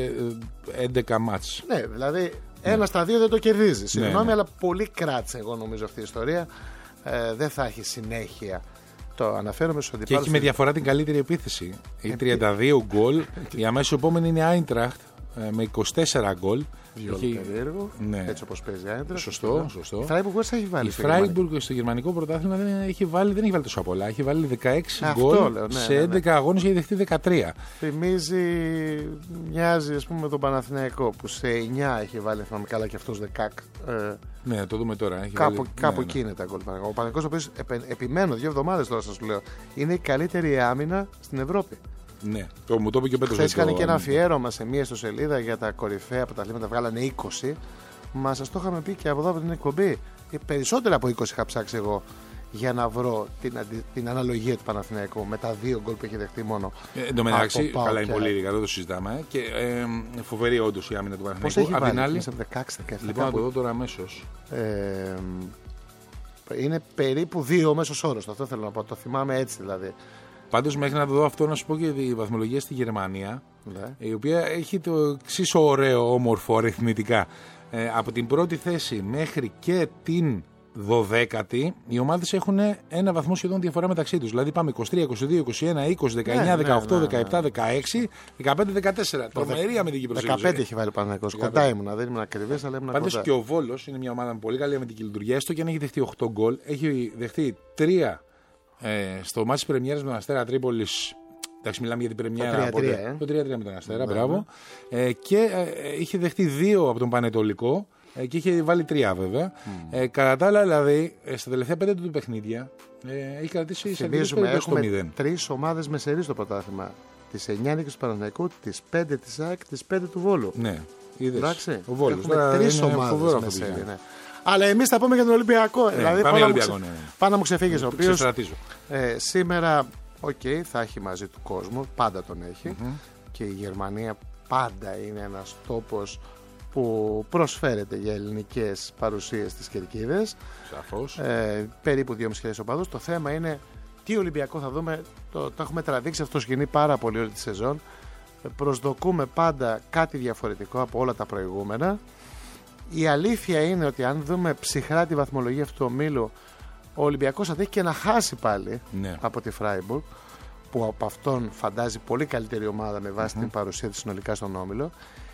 έντεκα μάτς. Ναι, δηλαδή ένα ναι. στα δύο δεν το κερδίζει. Συγγνώμη, ναι, ναι. αλλά πολύ κράτησε, εγώ νομίζω, αυτή η ιστορία. Ε, δεν θα έχει συνέχεια. Το αναφέρομαι στους αντιπάλους. Και έχει με διαφορά την καλύτερη επίθεση. Η τριάντα δύο γκολ. Η αμέσως επόμενη είναι η Eintracht με είκοσι τέσσερα γκολ. Έχει... περίεργο, ναι. έτσι όπως παίζει η Eintracht. Σωστό, σωστό. Η Freiburg πώς έχει βάλει? Η Freiburg στο γερμανικό πρωτάθλημα δεν έχει βάλει, δεν έχει βάλει τόσο πολλά. Έχει βάλει δεκαέξι γκολ ναι, σε ναι, ναι. έντεκα αγώνες και έχει δεχτεί δεκατρία. Θυμίζει, μοιάζει ας πούμε με τον Παναθηναϊκό που σε εννιά έχει βάλει, θυμάμαι καλά, και αυτός δεκαέξι. Ε, ναι, το δούμε τώρα. Έχει κάπου βάλει... κάπου ναι, εκεί ναι. είναι τα γκολ. Ο Παναθηναϊκός, ο οποίος επιμένω δύο εβδομάδες τώρα σας λέω, είναι η καλύτερη άμυνα στην Ευρώπη. Ναι, το, μου το είπε και ο Πέτρος. Χθες είχαν και ένα αφιέρωμα σε μία ιστοσελίδα για τα κορυφαία πρωταθλήματα, βγάλανε είκοσι. Μα σας το είχαμε πει και από εδώ από την εκπομπή. Και περισσότερα από είκοσι είχα ψάξει εγώ για να βρω την, αντι... την αναλογία του Παναθηναϊκού με τα δύο γκολ που έχει δεχτεί μόνο. Ε, εν τω μεταξύ, καλά είναι πολύ λίγα, δεν το συζητάμε. Και ε, φοβερή όντως η άμυνα του Παναθηναϊκού. Πώς έχει βάλει, άλλη... δεκαέξι δεκαεπτά. Λοιπόν, από εδώ τώρα αμέσως. Ε, είναι περίπου δύο μέσος όρος. Αυτό θέλω να πω. Το θυμάμαι έτσι δηλαδή. Πάντως, μέχρι να το δω αυτό, να σου πω και τη βαθμολογία στη Γερμανία, ναι. η οποία έχει το εξής ωραίο, όμορφο αριθμητικά. Ε, από την πρώτη θέση μέχρι και την δωδέκατη, οι ομάδες έχουν ένα βαθμό σχεδόν διαφορά μεταξύ τους. Δηλαδή, πάμε είκοσι τρία, είκοσι δύο, είκοσι ένα, είκοσι, δεκαεννιά, δεκαοκτώ, δεκαεπτά, δεκαέξι, δεκαπέντε, δεκατέσσερα. Τρομερή αμυντική προσέγγιση. δεκαπέντε έχει βάλει ο Παναθηναϊκός. Κοντά ήμουνα, δεν ήμουν ακριβής, αλλά ήμουν κοντά. Πάντως και ο Βόλος είναι μια ομάδα με πολύ καλή αμυντική λειτουργία. Έστω και αν έχει δεχτεί οκτώ γκολ, έχει δεχτεί τρία. Ε, στο μάτι της πρεμιέρας με τον Αστέρα Τρίπολης, εντάξει, μιλάμε για την πρεμιέρα. Το τρία τρία, ε. το τρία τρία με τον Αστέρα, μπράβο. Ε, και ε, είχε δεχτεί δύο από τον Πανετολικό ε, και είχε βάλει τρία βέβαια. Mm. Ε, κατά τα άλλα, δηλαδή, ε, στα τελευταία πέντε του παιχνίδια ε, έχει κρατήσει σε δύο στο μηδέν. Τρεις ομάδες με σερί στο πρωτάθλημα. Τις εννιά νίκες του Παναθηναϊκού, τις πέντε της ΑΕΚ, τις πέντε του Βόλου. Ναι, είδες. Εντάξει, ο Βόλος. Έχουμε τρεις ομάδες με σερί. Ναι. Αλλά εμείς θα πούμε για τον Ολυμπιακό. Ναι, δηλαδή, πάμε πάνω, Ολυμπιακό, μου, ναι, ναι. πάνω να μου ξεφύγεις, ο οποίος ε, σήμερα okay, θα έχει μαζί του κόσμο, πάντα τον έχει. Mm-hmm. Και η Γερμανία πάντα είναι ένας τόπος που προσφέρεται για ελληνικές παρουσίες στις κερκίδες. Σαφώς. Ε, περίπου δυόμισι χιλιάδες οπαδούς. Το θέμα είναι τι Ολυμπιακό θα δούμε. Το, το έχουμε τραβήξει αυτό σκηνή πάρα πολύ όλη τη σεζόν. Προσδοκούμε πάντα κάτι διαφορετικό από όλα τα προηγούμενα. Η αλήθεια είναι ότι αν δούμε ψυχρά τη βαθμολογία αυτού του ομίλου, ο Ολυμπιακός αντέχει και να χάσει πάλι ναι. από τη Freiburg, που από αυτόν φαντάζει πολύ καλύτερη ομάδα με βάση mm-hmm. την παρουσία της συνολικά στον όμιλο.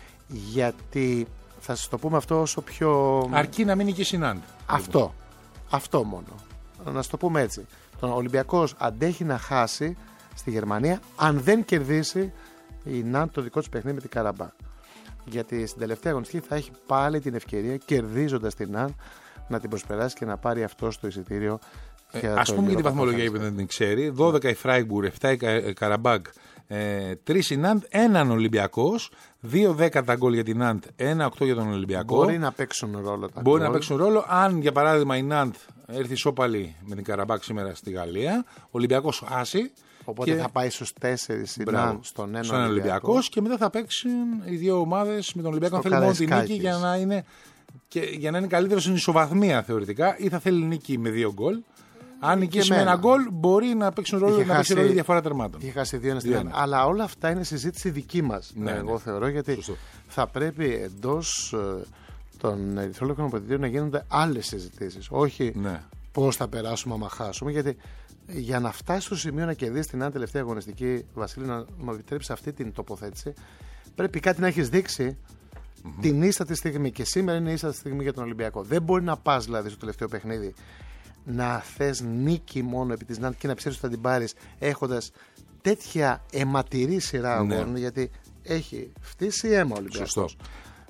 Γιατί θα σας το πούμε αυτό όσο πιο. Αρκεί να μείνει και συνάντη. Αυτό. Αυτό μόνο. Να σας το πούμε έτσι. Ο Ολυμπιακός αντέχει να χάσει στη Γερμανία αν δεν κερδίσει η Ναντ το δικό της παιχνίδι με την Καραμπάχ. Γιατί στην τελευταία αγωνιστική θα έχει πάλι την ευκαιρία, κερδίζοντας την Ναντ, να την προσπεράσει και να πάρει αυτό στο εισιτήριο. Ε, ας πούμε για τη βαθμολογία που δεν την ξέρει. δώδεκα η Φράιμπουργκ, επτά η Καραμπάγκ, ε, τρία η Ναντ, έναν Ολυμπιακός, δύο δέκα τα γκολ για την Ναντ, ένα οκτώ για τον Ολυμπιακό. Μπορεί να παίξουν ρόλο τα Μπορεί γκολ. να παίξουν ρόλο. Αν για παράδειγμα η Ναντ έρθει σώπαλη με την Καραμπάγκ σήμερα στη Γαλλία, ο Ολυμπιακός χάσει. Οπότε και... θα πάει στους τέσσερις η Ναντ στον ένα Ολυμπιακό. Ολυμπιακός και μετά θα παίξουν οι δύο ομάδες με τον Ολυμπιακό. Αν θέλει μόνο τη νίκη για να είναι, και, για να είναι καλύτερο στην ισοβαθμία θεωρητικά, ή θα θέλει νίκη με δύο γκολ. Αν νικήσει με ένα γκολ, μπορεί να παίξουν ρόλο, να παίξει ρόλο διαφορά τερμάτων. Είχε χάσει δύο ένα στην ένα. Αλλά όλα αυτά είναι συζήτηση δική μας. Ναι, εγώ ναι. θεωρώ, γιατί Σωστό. θα πρέπει εντός ε, των ερυθρόλογων αποδητήριων να γίνονται άλλες συζητήσεις. Όχι ναι. πώς θα περάσουμε άμα χάσουμε. Γιατί για να φτάσει στο σημείο να κερδίσει την άλλη τελευταία αγωνιστική, Βασίλη, να μου επιτρέψει αυτή την τοποθέτηση, πρέπει κάτι να έχεις δείξει mm-hmm. την ίστατη στιγμή. Και σήμερα είναι η ίστατη στιγμή για τον Ολυμπιακό. Δεν μπορεί να πας δηλαδή στο τελευταίο παιχνίδι να θες νίκη μόνο επί της Ναντ και να ξέρεις ότι θα την πάρεις έχοντας τέτοια αιματηρή σειρά αγώνων, ναι. γιατί έχει φτύσει αίμα ο Ολυμπιακός.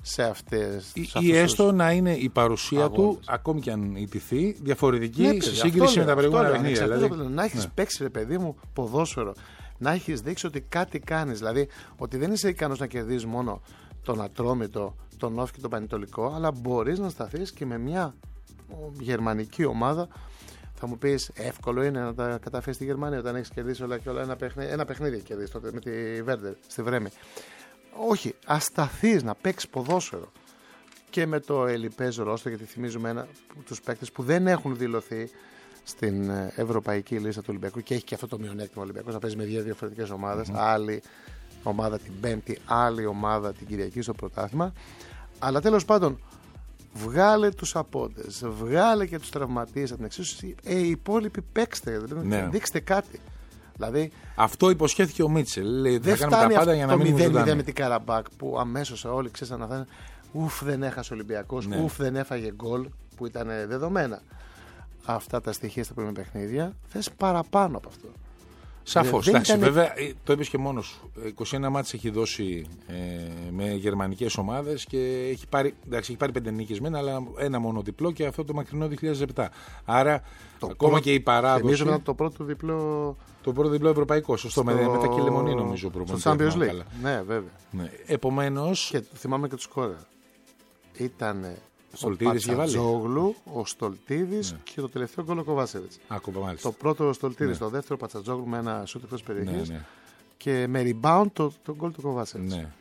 σε αυτές. Ή, ή έστω να είναι η παρουσία αγώνες. του, ακόμη και αν ιτηθεί, διαφορετική ναι, σε σύγκριση με τα προηγούμενα παιχνίδια. Δηλαδή. Να έχεις ναι. παίξει, ρε παιδί μου, ποδόσφαιρο, να έχεις δείξει ότι κάτι κάνεις. Δηλαδή, ότι δεν είσαι ικανός να κερδίσεις μόνο τον Ατρόμητο, τον Όφη και τον Πανετολικό, αλλά μπορείς να σταθείς και με μια γερμανική ομάδα. Θα μου πεις, εύκολο είναι να τα καταφέρεις στη Γερμανία όταν έχεις κερδίσει όλα και όλα. Ένα παιχνίδι, ένα παιχνίδι κερδίσει τότε με τη Βέρντερ στη Βρέμη. Όχι, ας σταθείς να παίξεις ποδόσφαιρο. Και με το Ελιπέζ Ρόστο, γιατί θυμίζουμε ένα, τους παίκτες που δεν έχουν δηλωθεί στην ευρωπαϊκή λίστα του Ολυμπιακού και έχει και αυτό το μειονέκτημα ο Ολυμπιακός να παίζει με δύο διαφορετικές ομάδες. Mm-hmm. Άλλη ομάδα την Πέμπτη, άλλη ομάδα την Κυριακή στο πρωτάθλημα. Αλλά τέλος πάντων, βγάλε τους απόντες, βγάλε και τους τραυματίες από την εξίσωση. Ε, οι υπόλοιποι παίξτε, ναι. δείξτε κάτι. Δηλαδή, αυτό υποσχέθηκε ο Μίτσελ. Λέει, δεν θα κάνουμε τα πάντα για να μην μηδέν μηδέν με την Καραμπάκ που αμέσως όλοι ξέρουν να θα ουφ δεν έχασε ο Ολυμπιακός, ναι. ουφ δεν έφαγε γκολ που ήταν δεδομένα. Αυτά τα στοιχεία στα πρώτα παιχνίδια θες παραπάνω από αυτό. Σαφώς. Ήταν... Βέβαια, το είπες και μόνος σου. είκοσι ένα μάτς έχει δώσει ε, με γερμανικές ομάδες και έχει πάρει, εντάξει, έχει πάρει πέντε νίκες μένα, αλλά ένα μόνο διπλό και αυτό το μακρινό δύο χιλιάδες επτά. Άρα, το ακόμα πρώτο, και η παράδοση. Θυμίζουμε το πρώτο διπλό. Το πρώτο διπλό ευρωπαϊκό. Σωστό. Στο... Με, με τα Κελεμονή νομίζω. Στο Champions League. Ναι, βέβαια. Ναι. Επομένως. Και θυμάμαι και του σκόρερ. Ήταν. Ο Πατσατζόγλου, ο Στολτίδης ναι. και το τελευταίο γκολ ο Κοβάσεβιτς. Το πρώτο ο Στολτίδης, ναι. το δεύτερο Πατσατζόγλου με ένα σούτ εκτός περιοχής ναι, ναι. και με rebound το, το γκολ του Κοβάσεβιτς. Ναι.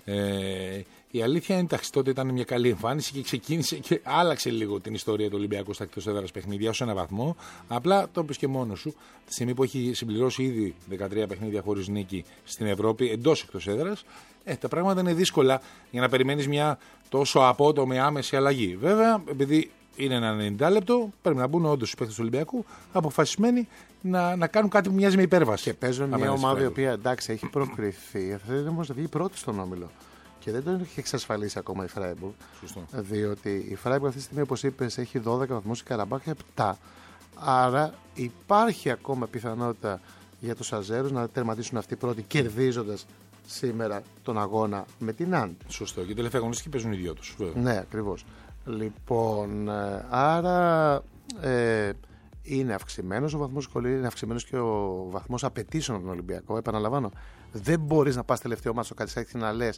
Ε, η αλήθεια είναι ότι τότε ήταν μια καλή εμφάνιση και ξεκίνησε και άλλαξε λίγο την ιστορία του Ολυμπιακού στα εκτός έδρας παιχνίδια ως ένα βαθμό. Απλά το είπες και μόνος σου, τη στιγμή που έχει συμπληρώσει ήδη δεκατρία παιχνίδια χωρίς νίκη στην Ευρώπη εντός εκτός έδρας. Ε, τα πράγματα είναι δύσκολα για να περιμένεις μια τόσο απότομη άμεση αλλαγή. Βέβαια, επειδή είναι ένα ενενήντα λεπτό, πρέπει να μπουν όντως οι παίκτες του Ολυμπιακού αποφασισμένοι να, να κάνουν κάτι που μοιάζει με υπέρβαση. Και παίζουν μια ομάδα η οποία εντάξει έχει προκριθεί, θέλει όμως να βγει πρώτη στον όμιλο. Και δεν το έχει εξασφαλίσει ακόμα η Φράιμπουργκ. Διότι η Φράιμπουργκ αυτή τη στιγμή, όπως είπες, έχει δώδεκα βαθμούς, η Καραμπάχ επτά. Άρα υπάρχει ακόμα πιθανότητα για τους Αζέρους να τερματίσουν αυτοί πρώτοι, κερδίζοντας σήμερα τον αγώνα με την Άντ. Σωστό. Και η τελευταία αγωνιστική παίζουν οι δυο τους. Βέβαια. Ναι, ακριβώς. Λοιπόν, άρα ε, είναι αυξημένος ο βαθμός δυσκολίας, είναι αυξημένος και ο βαθμός απαιτήσεων από τον Ολυμπιακό. Επαναλαμβάνω, δεν μπορείς να πας τελευταίο μάτσο στο Καλισάκη και να λες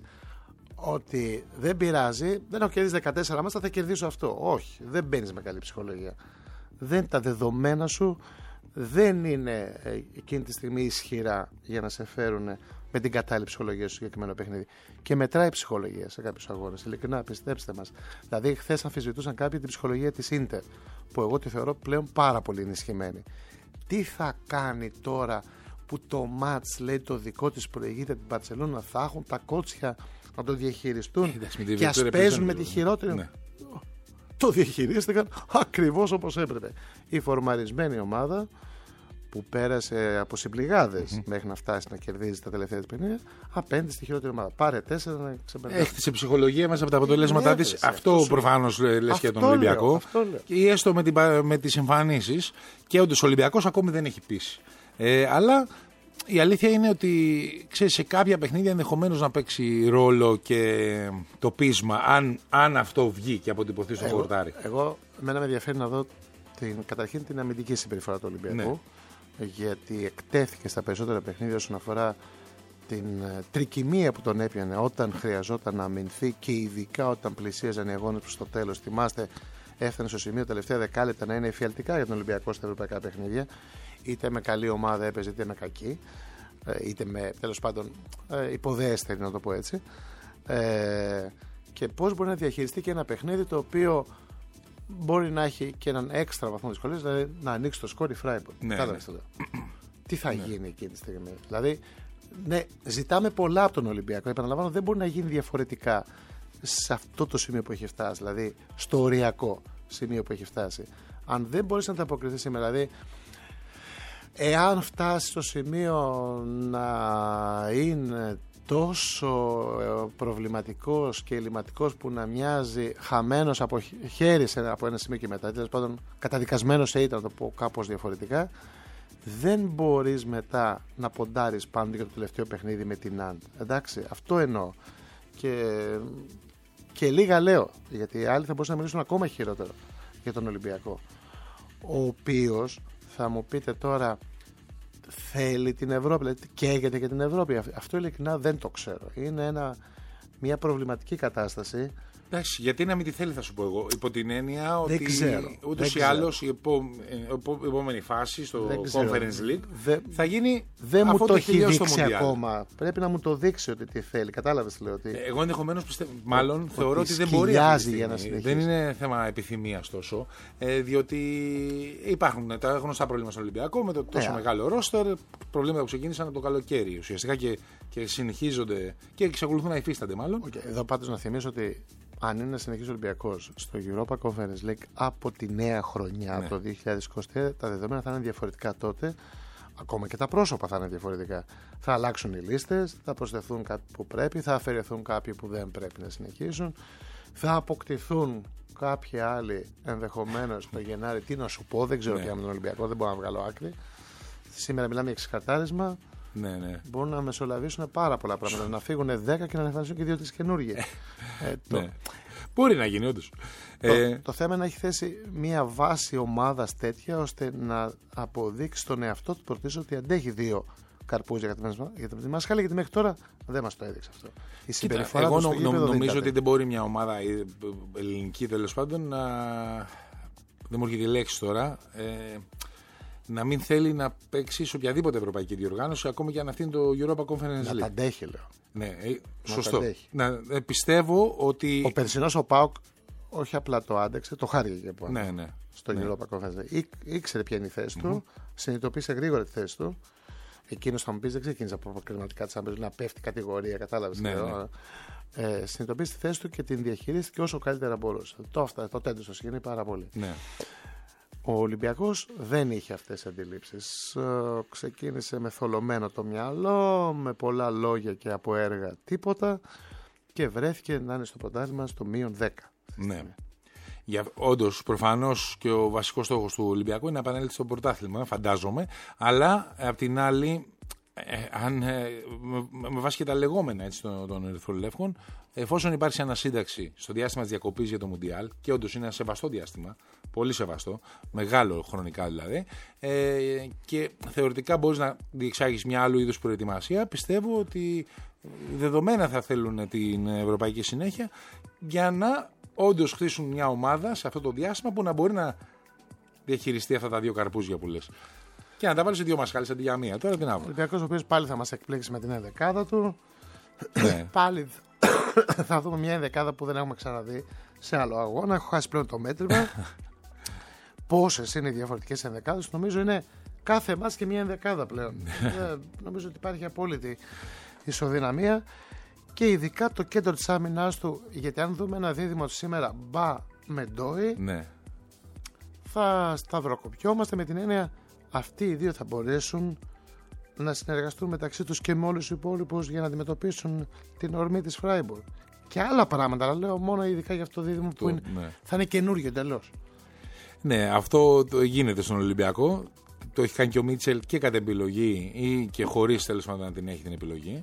ότι δεν πειράζει, δεν έχω κερδίσει δεκατέσσερα μάτσα, θα κερδίσω αυτό. Όχι, δεν μπαίνεις με καλή ψυχολογία. Δεν, τα δεδομένα σου δεν είναι ε, εκείνη τη στιγμή ισχυρά για να σε φέρουν με την κατάλληλη ψυχολογία στο συγκεκριμένο παιχνίδι. Και μετράει η ψυχολογία σε κάποιους αγώνες. Ειλικρινά, πιστέψτε μας. Δηλαδή, χθες αμφισβητούσαν κάποιοι την ψυχολογία της Ίντερ, που εγώ τη θεωρώ πλέον πάρα πολύ ενισχυμένη. Τι θα κάνει τώρα που το μάτς λέει το δικό της προηγείται την Μπαρσελόνα, θα έχουν τα κότσια να το διαχειριστούν ε, και ας παίζουν με τη χειρότερη. Ναι. Το διαχειρίστηκαν ακριβώς όπως έπρεπε. Η φορμαρισμένη ομάδα που πέρασε από συμπληγάδες mm-hmm. μέχρι να φτάσει να κερδίζει τα τελευταία της παιχνίδια, απέναντι στη χειρότερη ομάδα. Πάρε τέσσερα να ξεπερνάει. Έχτισε ψυχολογία μέσα από τα αποτελέσματά της. Αυτό προφανώς λες για τον Ολυμπιακό. Και έστω με, την, με τις εμφανίσεις. Και όντως ο Ολυμπιακός ακόμη δεν έχει πείσει. Ε, αλλά η αλήθεια είναι ότι ξέρεις, σε κάποια παιχνίδια ενδεχομένως να παίξει ρόλο και το πείσμα, αν, αν αυτό βγει και αποτυπωθεί στο χορτάρι. Εγώ, εμένα με ενδιαφέρει να δω την, καταρχήν την αμυντική συμπεριφορά του Ολυμπιακού. Ναι. Γιατί εκτέθηκε στα περισσότερα παιχνίδια όσον αφορά την uh, τρικυμία που τον έπιανε όταν χρειαζόταν να αμυνθεί και ειδικά όταν πλησίαζαν οι αγώνες του στο τέλος. Θυμάστε, έφτανε στο σημείο τα τελευταία δεκάλεπτα να είναι εφιαλτικά για τον Ολυμπιακό στα ευρωπαϊκά παιχνίδια. Είτε με καλή ομάδα έπαιζε, είτε με κακή. Είτε με τέλος πάντων υποδέστερη, να το πω έτσι. Ε, και πώς μπορεί να διαχειριστεί και ένα παιχνίδι το οποίο μπορεί να έχει και έναν έξτρα βαθμό δυσκολίας, δηλαδή να ανοίξει το σκόρ η Φράιμπουργκ. Ναι, ναι. Τι θα ναι. γίνει εκείνη τη στιγμή. Δηλαδή, ναι, ζητάμε πολλά από τον Ολυμπιακό. Επαναλαμβάνω, δεν μπορεί να γίνει διαφορετικά σε αυτό το σημείο που έχει φτάσει, δηλαδή στο οριακό σημείο που έχει φτάσει. Αν δεν μπορείς να τα αποκριθείς σήμερα, δηλαδή, εάν φτάσει στο σημείο να είναι τόσο προβληματικός και ελληματικός που να μοιάζει χαμένος από χέρι από ένα σημείο και μετά, τέλος πάντων καταδικασμένος σε ήττα, να το πω κάπως διαφορετικά, δεν μπορείς μετά να ποντάρεις πάνω για το τελευταίο παιχνίδι με την Άντ. Εντάξει, αυτό εννοώ. Και Και λίγα λέω, γιατί οι άλλοι θα μπορούσαν να μιλήσουν ακόμα χειρότερο για τον Ολυμπιακό. Ο οποίος, θα μου πείτε τώρα, θέλει την Ευρώπη, δηλαδή καίγεται για την Ευρώπη. Αυτό ειλικρινά δεν το ξέρω. Είναι ένα, μια προβληματική κατάσταση. Εντάξει, γιατί να μην τη θέλει, θα σου πω εγώ. Υπό την έννοια ότι ούτως ή άλλως η επόμενη φάση στο Conference League Δε, θα γίνει. Δεν μου το έχει δείξει ακόμα. Πρέπει να μου το δείξει ότι τι θέλει. Κατάλαβες τι λέω. Ότι... Εγώ ενδεχομένως πιστεύω. Μάλλον ο, θεωρώ ότι, ότι δεν μπορεί για να συνεχίσει. Δεν είναι θέμα επιθυμίας τόσο. Ε, διότι υπάρχουν τα γνωστά προβλήματα στον Ολυμπιακό με το τόσο yeah. μεγάλο ρόστερ. Προβλήματα που ξεκίνησαν από το καλοκαίρι ουσιαστικά και, και συνεχίζονται και εξακολουθούν να υφίστανται μάλλον. Okay. Εδώ πάντως να θυμίσω ότι. Αν είναι να συνεχίσει ο Ολυμπιακός στο Europa Conference League από τη νέα χρονιά, ναι. το δύο χιλιάδες είκοσι τρία, τα δεδομένα θα είναι διαφορετικά τότε. Ακόμα και τα πρόσωπα θα είναι διαφορετικά. Θα αλλάξουν οι λίστες, θα προσθεθούν κάποιοι που πρέπει, θα αφαιρεθούν κάποιοι που δεν πρέπει να συνεχίσουν, θα αποκτηθούν κάποιοι άλλοι ενδεχομένως το Γενάρη. Τι να σου πω, δεν ξέρω ναι. πια με τον Ολυμπιακό, δεν μπορώ να βγάλω άκρη. Σήμερα μιλάμε για ξεκαθάρισμα. Ναι, ναι. Μπορούν να μεσολαβήσουν πάρα πολλά πράγματα. Να φύγουν δέκα και να εμφανιστούν και δύο-τρεις καινούργιες. ε, το... ναι. Μπορεί να γίνει, όντως. Το, ε... το θέμα είναι να έχει θέσει μια βάση ομάδας τέτοια ώστε να αποδείξει στον εαυτό του πρωτίστως ότι αντέχει δύο καρπούζια για την Μασχάλη, γιατί μέχρι τώρα δεν μας το έδειξε αυτό. Η συμπεριφορά εγώ του νο, νο, νομίζω ότι δεν μπορεί μια ομάδα ελληνική τέλος πάντων να. Δεν μου έρχεται η λέξη τώρα. Ε... να μην θέλει να παίξει σε οποιαδήποτε ευρωπαϊκή διοργάνωση, ακόμη και αν αυτή είναι το Europa Conference League. Να τα αντέχει, λέω. Ναι, ε, σωστό. Να, ε, πιστεύω ότι. Ο περσινός ο ΠΑΟΚ όχι απλά το άντεξε, το χάρηκε και ναι, ναι, στο ναι. Europa Conference League. Ή, ήξερε ποια είναι η θέση του, mm-hmm. συνειδητοποίησε γρήγορα τη θέση του. Εκείνος θα μου πει δεν ξεκίνησε από προκριματικά τη άμπερ να πέφτει κατηγορία, κατάλαβε. Ναι, ναι. Ε, συνειδητοποίησε τη θέση του και την διαχειρίστηκε όσο καλύτερα μπορούσε. Το, αυτό, το τέντωσε στο σκηνή πάρα πολύ. Ναι. Ο Ολυμπιακός δεν είχε αυτές τις αντιλήψεις. Ε, ξεκίνησε με θολωμένο το μυαλό, με πολλά λόγια και από έργα τίποτα και βρέθηκε να είναι στο πρωτάθλημα στο μείον δέκα. Ναι. Για, όντως, προφανώς και ο βασικός στόχος του Ολυμπιακού είναι να επανέλθει στο πρωτάθλημα, φαντάζομαι, αλλά απ' την άλλη, ε, αν, ε, με, με βάση και τα λεγόμενα έτσι, των, των Ερυθρολεύκων, εφόσον υπάρξει ανασύνταξη στο διάστημα της διακοπής για το Μουντιάλ, και όντως είναι ένα σεβαστό διάστημα, πολύ σεβαστό, μεγάλο χρονικά δηλαδή, ε, και θεωρητικά μπορείς να διεξάγεις μια άλλου είδους προετοιμασία, πιστεύω ότι δεδομένα θα θέλουν την ευρωπαϊκή συνέχεια για να όντως χτίσουν μια ομάδα σε αυτό το διάστημα που να μπορεί να διαχειριστεί αυτά τα δύο καρπούζια που λες. Και να τα βάλει σε δύο μασχάλες αντί για μία. Τώρα τι να βρω. Ο Ολυμπιακός, ο οποίος πάλι θα μας εκπλήξει με την ενδεκάδα του. Ναι. Πάλι θα δούμε μια ενδεκάδα που δεν έχουμε ξαναδεί σε άλλο αγώνα. Έχω χάσει πλέον το μέτρημα. Πόσες είναι οι διαφορετικές ενδεκάδες, νομίζω είναι κάθε εμάς και μια ενδεκάδα πλέον. ε, νομίζω ότι υπάρχει απόλυτη ισοδυναμία και ειδικά το κέντρο της άμυνας του. Γιατί αν δούμε ένα δίδυμο σήμερα Μπα με Ντόι, ναι. θα σταυροκοπιόμαστε με την έννοια αυτοί οι δύο θα μπορέσουν να συνεργαστούν μεταξύ τους και με όλους τους υπόλοιπους για να αντιμετωπίσουν την ορμή της Φράιμπουργκ. Και άλλα πράγματα, αλλά λέω μόνο ειδικά για αυτό το δίδυμο που είναι, ναι. θα είναι καινούργιο εντελώς. Ναι, αυτό το γίνεται στον Ολυμπιακό. Το έχει κάνει και ο Μίτσελ και κατά επιλογή ή και χωρίς τέλος πάντων να την έχει την επιλογή.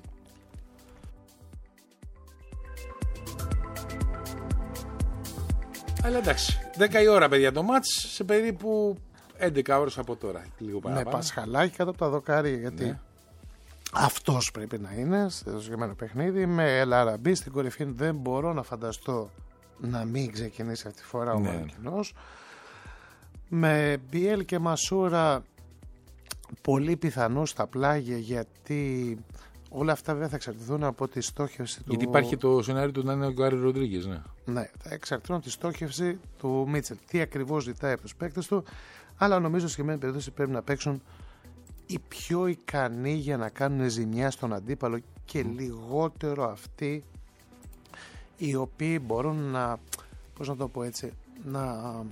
Αλλά εντάξει, δέκα η ώρα παιδιά το μάτς σε περίπου έντεκα ώρες από τώρα. Λίγο παραπάνω. Με Πασχαλάκι κάτω από τα δοκάρια, γιατί ναι. αυτός πρέπει να είναι στο συγκεκριμένο παιχνίδι. Με Ελαραμπή στην κορυφή δεν μπορώ να φανταστώ να μην ξεκινήσει αυτή τη φορά ο ναι. Μαροκινός. Με Μπιέλ και Μασούρα πολύ πιθανό στα πλάγια, γιατί όλα αυτά βέβαια θα εξαρτηθούν από τη στόχευση του. Γιατί υπάρχει το σενάριο του να είναι ο Γκάρι Ροντρίγκες, ναι. Ναι, θα εξαρτηθούν από τη στόχευση του Μίτσελ. Τι ακριβώς ζητάει από τους παίκτες του, αλλά νομίζω σε συγκεκριμένη περίπτωση πρέπει να παίξουν οι πιο ικανοί για να κάνουν ζημιά στον αντίπαλο και mm. λιγότερο αυτοί οι οποίοι μπορούν να, πώς να το πω έτσι, να,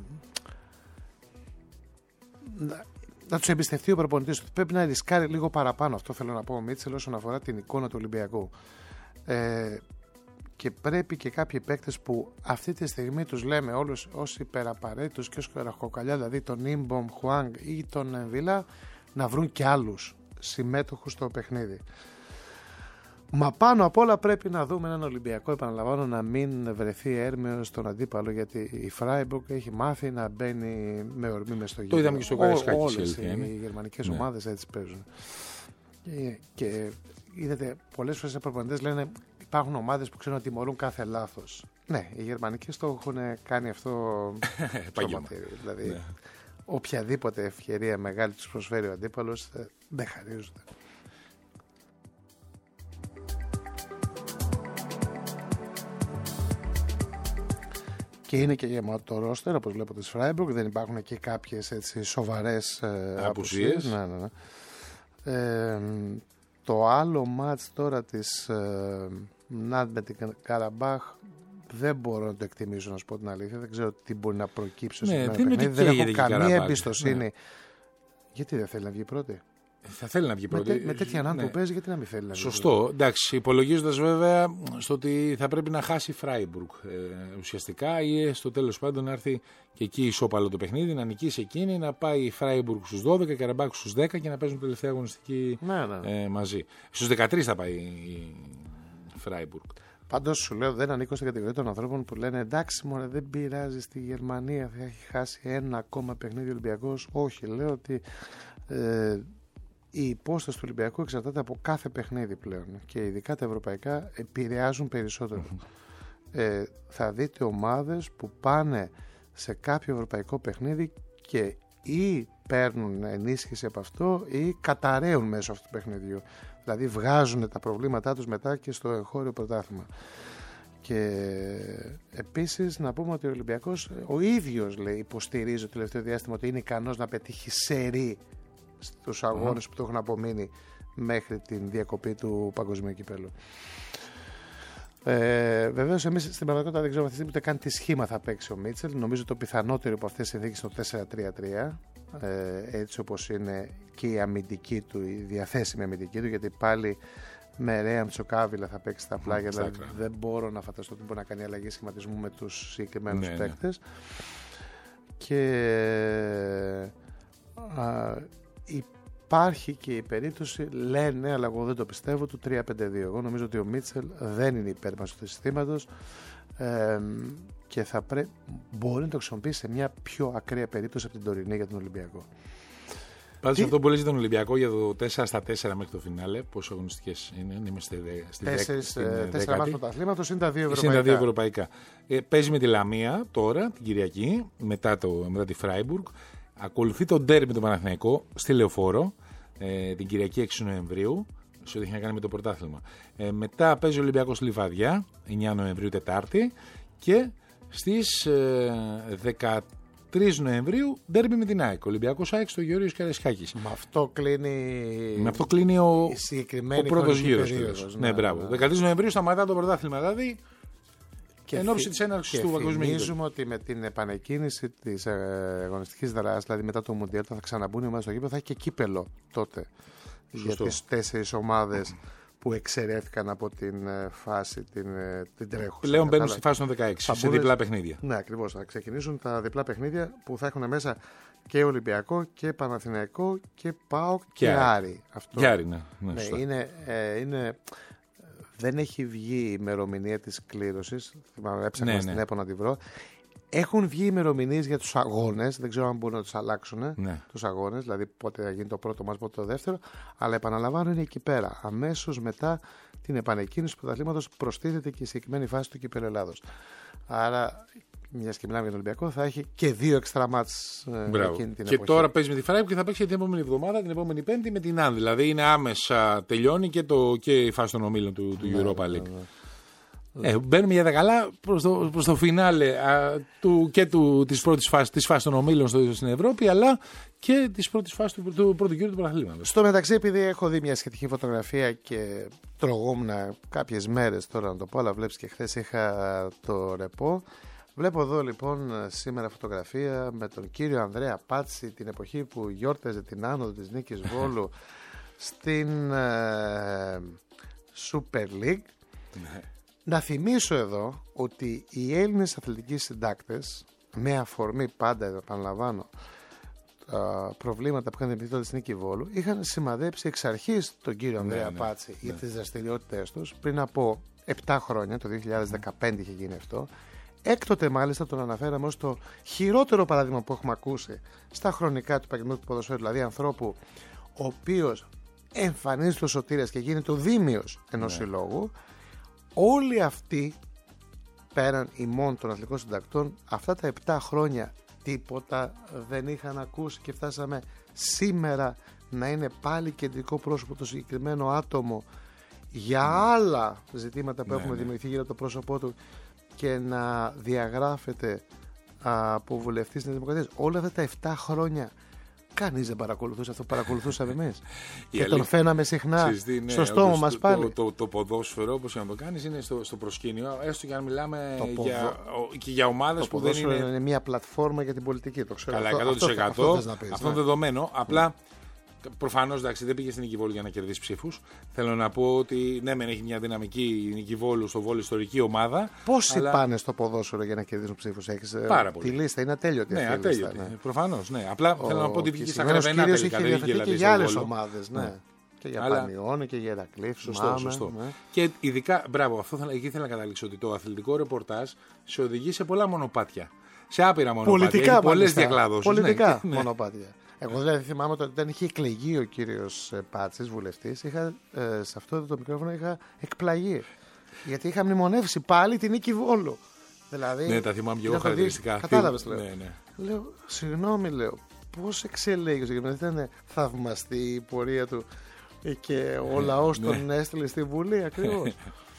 να, να τους εμπιστευτεί ο προπονητής του. Πρέπει να ρισκάρει λίγο παραπάνω, αυτό θέλω να πω ο Μίτσελ, όσον αφορά την εικόνα του Ολυμπιακού. Ε, και πρέπει και κάποιοι παίκτες που αυτή τη στιγμή τους λέμε όλους ως υπεραπαραίτητους και ως καραχοκαλιά, δηλαδή τον Ιμπομ, Χουάνγκ ή τον Εμβίλα, να βρουν και άλλους συμμέτοχους στο παιχνίδι. Μα πάνω απ' όλα πρέπει να δούμε έναν Ολυμπιακό, επαναλαμβάνω, να μην βρεθεί έρμεο στον αντίπαλο, γιατί η Φράιμπουργκ έχει μάθει να μπαίνει με ορμή μες στο γήπεδο. Το είδαμε και στο Καραϊσκάκη. Όλες οι γερμανικές ναι. ομάδες έτσι παίζουν. Και, και είδατε, πολλές φορές οι προπονητές λένε υπάρχουν ομάδες που ξέρουν να τιμωρούν κάθε λάθος. Ναι, οι γερμανικές το έχουν κάνει αυτό παγιωματήρι. Δηλαδή, ναι. οποιαδήποτε ευκαιρία μεγάλη τους προσφέρει ο αντίπαλος δεν χαρίζονται. Και είναι και γεμάτο το ρόστερ, όπως βλέπω της Φράιμπουργκ. Δεν υπάρχουν και κάποιες έτσι σοβαρές ε, απουσίες. Ναι, ναι, ναι. Ε, το άλλο μάτς τώρα της ε, Ναντ με την Καραμπάχ δεν μπορώ να το εκτιμήσω, να σου πω την αλήθεια. Δεν ξέρω τι μπορεί να προκύψει. Ναι, δεν, δεν έχω καμία εμπιστοσύνη. Ναι. Γιατί δεν θέλει να βγει πρώτη. Θα θέλει να βγει πρώτη. Με, με τέτοια ανάγκη ναι. που παίζει, γιατί να μην θέλει να βγει. Σωστό. Πρώτη. Εντάξει, υπολογίζοντας βέβαια στο ότι θα πρέπει να χάσει η Φράιμπουργκ ε, ουσιαστικά ή στο τέλος πάντων να έρθει και εκεί ισόπαλο το παιχνίδι, να νικήσει εκείνη, να πάει η Φράιμπουργκ στους δώδεκα, η Καραμπάχ στους δέκα και να παίζουν τελευταία αγωνιστική ναι, ναι. Ε, μαζί. Στους δεκατρείς θα πάει η Φράιμπουργκ. Πάντως σου λέω, δεν ανήκω στην κατηγορία των ανθρώπων που λένε εντάξει, μωρέ, δεν πειράζει, στη Γερμανία θα έχει χάσει ένα ακόμα παιχνίδι Ολυμπιακός. Όχι, λέω ότι ε, η υπόσταση του Ολυμπιακού εξαρτάται από κάθε παιχνίδι πλέον και ειδικά τα ευρωπαϊκά επηρεάζουν περισσότερο. Ε, θα δείτε ομάδες που πάνε σε κάποιο ευρωπαϊκό παιχνίδι και ή παίρνουν ενίσχυση από αυτό ή καταραίουν μέσω αυτού του παιχνιδιού. Δηλαδή βγάζουν τα προβλήματά τους μετά και στο εγχώριο πρωτάθλημα. Και επίσης να πούμε ότι ο Ολυμπιακός ο ίδιος λέει, υποστηρίζει το τελευταίο διάστημα ότι είναι ικανός να πετύχει σερί στους αγώνες mm. που το έχουν απομείνει μέχρι την διακοπή του παγκοσμίου κυπέλλου. Ε, βεβαίως εμείς στην πραγματικότητα δεν ξέρουμε αυτή τη στιγμή ούτε καν τι σχήμα θα παίξει ο Μίτσελ. Νομίζω το πιθανότερο από αυτές τις συνθήκες είναι το τέσσερα τρία τρία, ε, έτσι όπως είναι και η αμυντική του, η διαθέσιμη αμυντική του, γιατί πάλι με Ρέαμ Τσοκάβιλα θα παίξει τα πλάγια, mm, δηλαδή δεν μπορώ να φανταστώ ότι μπορεί να κάνει αλλαγή σχηματισμού με τους συγκεκριμένους ναι, παίκτες. Ναι. Και α, υπάρχει και η περίπτωση, λένε, αλλά εγώ δεν το πιστεύω, του τρία πέντε δύο. Εγώ νομίζω ότι ο Μίτσελ δεν είναι υπέρμαχος του συστήματος ε, και θα πρέ... μπορεί να το χρησιμοποιήσει σε μια πιο ακραία περίπτωση από την τωρινή για τον Ολυμπιακό. Πάντως τι... αυτό που λες τον Ολυμπιακό για το τέσσερα στα τέσσερα μέχρι το φινάλε, πόσες αγωνιστικές είναι, είμαστε στη δέκατη. τέσσερα μάτς πρωταθλήματος είναι τα δύο ευρωπαϊκά. Είναι τα δύο ευρωπαϊκά. Ε, παίζει με τη Λαμία τώρα, την Κυριακή, μετά, το, μετά τη Φράιμπουργκ. Ακολουθεί το ντέρμπι με τον Παναθηναϊκό στη Λεωφόρο ε, την Κυριακή έξι Νοεμβρίου, σε ό,τι έχει να κάνει με το πρωτάθλημα. Ε, μετά παίζει ο Ολυμπιακός στη Λιβαδιά εννιά Νοεμβρίου Τετάρτη και στις ε, δεκατρείς Νοεμβρίου ντέρμπι με την ΑΕΚ. Ολυμπιακός ΑΕΚ στο Γεώργιος Καραϊσκάκης. Με αυτό κλείνει, με αυτό κλείνει ο, ο πρώτος γύρος. Ναι, ναι, μπράβο. Ναι. δεκατρείς Νοεμβρίου σταματά το πρωτάθλημα, δηλαδή. Και εν ώψη της έναρξης του παγκοσμίου. Θυμίζουμε ότι με την επανεκκίνηση της αγωνιστικής δράσης, δηλαδή μετά το Μουντιάλ, θα ξαναμπούν οι ομάδες στο γήπεδο, θα έχει και κύπελο τότε. Σωστό. Για τις τέσσερις ομάδες που εξαιρέθηκαν από την φάση την, την τρέχουσα. Πλέον μπαίνουν στη φάση των δεκαέξι, σε διπλά παιχνίδια. Ναι, ακριβώς. Θα ξεκινήσουν τα διπλά παιχνίδια που θα έχουν μέσα και Ολυμπιακό και Παναθηναϊκό και ΠΑΟΚ και, και Άρη. Αυτό. Και Άρη, ναι. ναι, ναι είναι, ε, είναι δεν έχει βγει η ημερομηνία της κλήρωσης. Έψαχνα ναι, στην ναι. ΕΠΟ να τη βρω. Έχουν βγει ημερομηνίες για τους αγώνες. Δεν ξέρω αν μπορούν να τους αλλάξουν ναι. τους αγώνες. Δηλαδή πότε θα γίνει το πρώτο μας, πότε το δεύτερο. Αλλά επαναλαμβάνω είναι εκεί πέρα. Αμέσως μετά την επανεκκίνηση του πρωταθλήματος προστίθεται και η συγκεκριμένη φάση του Κυπέλλου Ελλάδος. Άρα, μιας και μιλάμε για τον Ολυμπιακό, θα έχει και δύο εξτρά μάτς εκείνη την και εποχή. Τώρα παίζει με τη Φράιμπουργκ και θα παίξει την επόμενη εβδομάδα, την επόμενη Πέμπτη με την Άν. Δηλαδή είναι άμεσα τελειώνει και, το, και η φάση των ομίλων του, του ναι, Europa League. Ναι, ναι. Ε, μπαίνουμε για τα καλά προς το, προς το φινάλε α, του, και του, της πρώτης φάσης, της φάσης των ομίλων στο, στην Ευρώπη, αλλά και της πρώτης φάσης του, του πρώτου γύρου του πρωταθλήματος. Στο μεταξύ, επειδή έχω δει μια σχετική φωτογραφία και τρογόμουν κάποιες μέρες τώρα να το πω, αλλά βλέπεις και χθες είχα το ρεπό. Βλέπω εδώ λοιπόν σήμερα φωτογραφία με τον κύριο Ανδρέα Πάτση την εποχή που γιόρταζε την άνοδο της Νίκης Βόλου στην ε, Super League. Να θυμίσω εδώ ότι οι Έλληνες αθλητικοί συντάκτες, με αφορμή πάντα, επαναλαμβάνω, α, προβλήματα που είχαν δημιουργηθεί τότε στην Νίκη Βόλου είχαν σημαδέψει εξ αρχής τον κύριο Ανδρέα ναι, Πάτση ναι. για τις δραστηριότητες τους πριν από επτά χρόνια, το δύο χιλιάδες δεκαπέντε είχε γίνει αυτό. Έκτοτε μάλιστα τον αναφέραμε ως το χειρότερο παράδειγμα που έχουμε ακούσει στα χρονικά του επαγγελματικού του ποδοσφαίρου, δηλαδή ανθρώπου ο οποίος εμφανίζεται ο σωτήρας και γίνεται ο δήμιος ενός ναι. συλλόγου. Όλοι αυτοί, πέραν ημών των αθλητικών συντακτών, αυτά τα επτά χρόνια τίποτα δεν είχαν ακούσει και φτάσαμε σήμερα να είναι πάλι κεντρικό πρόσωπο το συγκεκριμένο άτομο για άλλα ζητήματα που ναι, έχουμε ναι. δημιουργηθεί γύρω από το πρόσωπό του και να διαγράφεται από βουλευτής της Δημοκρατίας. Όλα αυτά τα επτά χρόνια κανείς δεν παρακολουθούσε αυτό που παρακολουθούσαμε εμείς. Και τον φαίναμε συχνά Συζητή, ναι, στο στόμα μας το, πάλι. Το, το, το ποδόσφαιρο, όπως και να το κάνεις, είναι στο, στο προσκήνιο, έστω και αν μιλάμε Το για, ποδο... ο, και για ομάδες το που δεν είναι. είναι μια πλατφόρμα για την πολιτική. Το ξέρω. Καλά, αυτό, εκατό τοις εκατό. Αυτό, αυτό, πεις, αυτό ναι. δεδομένο. Απλά προφανώς εντάξει, δεν πήγε στην Νίκη Βόλου για να κερδίσει ψήφους. Θέλω να πω ότι ναι, μεν έχει μια δυναμική η Νίκη Βόλου στο Βόλου ιστορική ομάδα. Πόσοι αλλά... πάνε στο ποδόσφαιρο για να κερδίσουν ψήφους? Έχεις Πάρα πολύ. τη λίστα, είναι ατέλειωτη. Ναι, αυτή η ατέλειωτη. λίστα, ναι. Προφανώς. Ναι. Απλά Ο, θέλω να πω ότι βγήκε στα συγκεκριμένος γραβενά τελικά. κύριος είχε Δεν βγήκε διαφερθεί και δηλαδή για στο άλλες Βόλο. ομάδες. Ναι. Ναι. Και για Αλλά... Πανιώνη και για Ηρακλή. Σωστό, σωστό. Ναι. Και ειδικά, μπράβο, αυτό θα, εκεί ήθελα να καταλήξω ότι το αθλητικό ρεπορτάζ σε οδηγεί σε πολλά μονοπάτια. Σε άπειρα μονοπάτια. Πολιτικά, έχει πολλές μάλιστα. διακλάδωσεις. Πολιτικά ναι. μονοπάτια. Εγώ δηλαδή θυμάμαι ότι όταν είχε εκλεγεί ο κύριος Πάτσης, βουλευτής, είχα, ε, σε αυτό το μικρόφωνο είχα εκπλαγεί. Γιατί είχα μνημονεύσει πάλι την Νίκη Βόλου. Δηλαδή, Ναι, τα θυμάμαι και εγώ χαρακτηριστικά. Κατάλαβες, λέω. Ναι, ναι. Λέω, συγγνώμη, λέω, πώς εξελέγει ο κ. Ήταν θαυμαστή η πορεία του και ο λαός τον έστειλε στη Βουλή ακριβώς.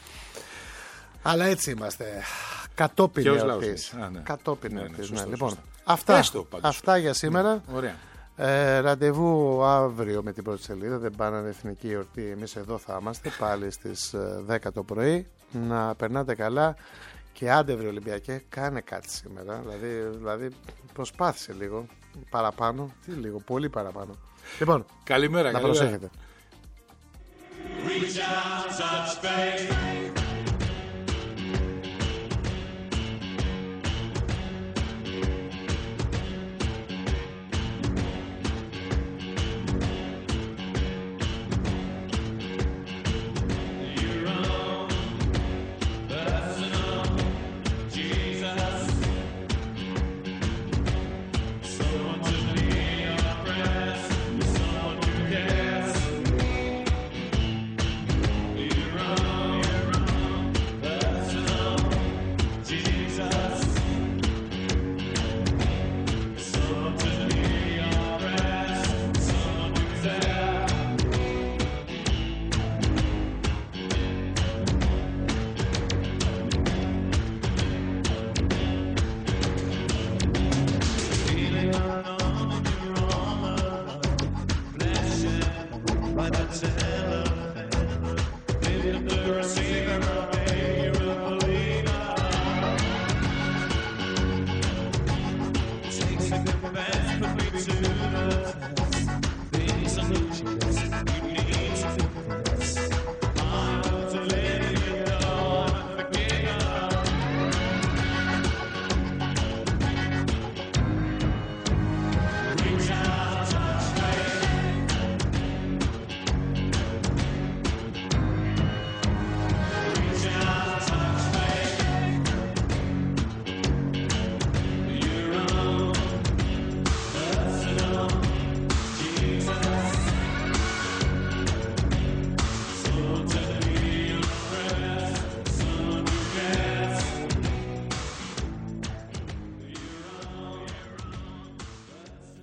Αλλά έτσι είμαστε. Κατόπιν εορτής. Ναι. Κατόπιν Ναι, ναι, εορτής. σωστό, Ναι, λοιπόν, σωστό. αυτά, Έστω, πάντως. αυτά για σήμερα. Ναι, ωραία. Ε, ραντεβού αύριο με την πρώτη σελίδα. Δεν πάνε εθνική εορτή. Εμείς εδώ θα είμαστε πάλι στις δέκα το πρωί. Να περνάτε καλά. Και άντε βρε Ολυμπιακέ, κάνε κάτι σήμερα. Δηλαδή, δηλαδή προσπάθησε λίγο παραπάνω. Τι λίγο, πολύ παραπάνω. Λοιπόν, Καλημέρα, να καλημέρα. προσέχετε.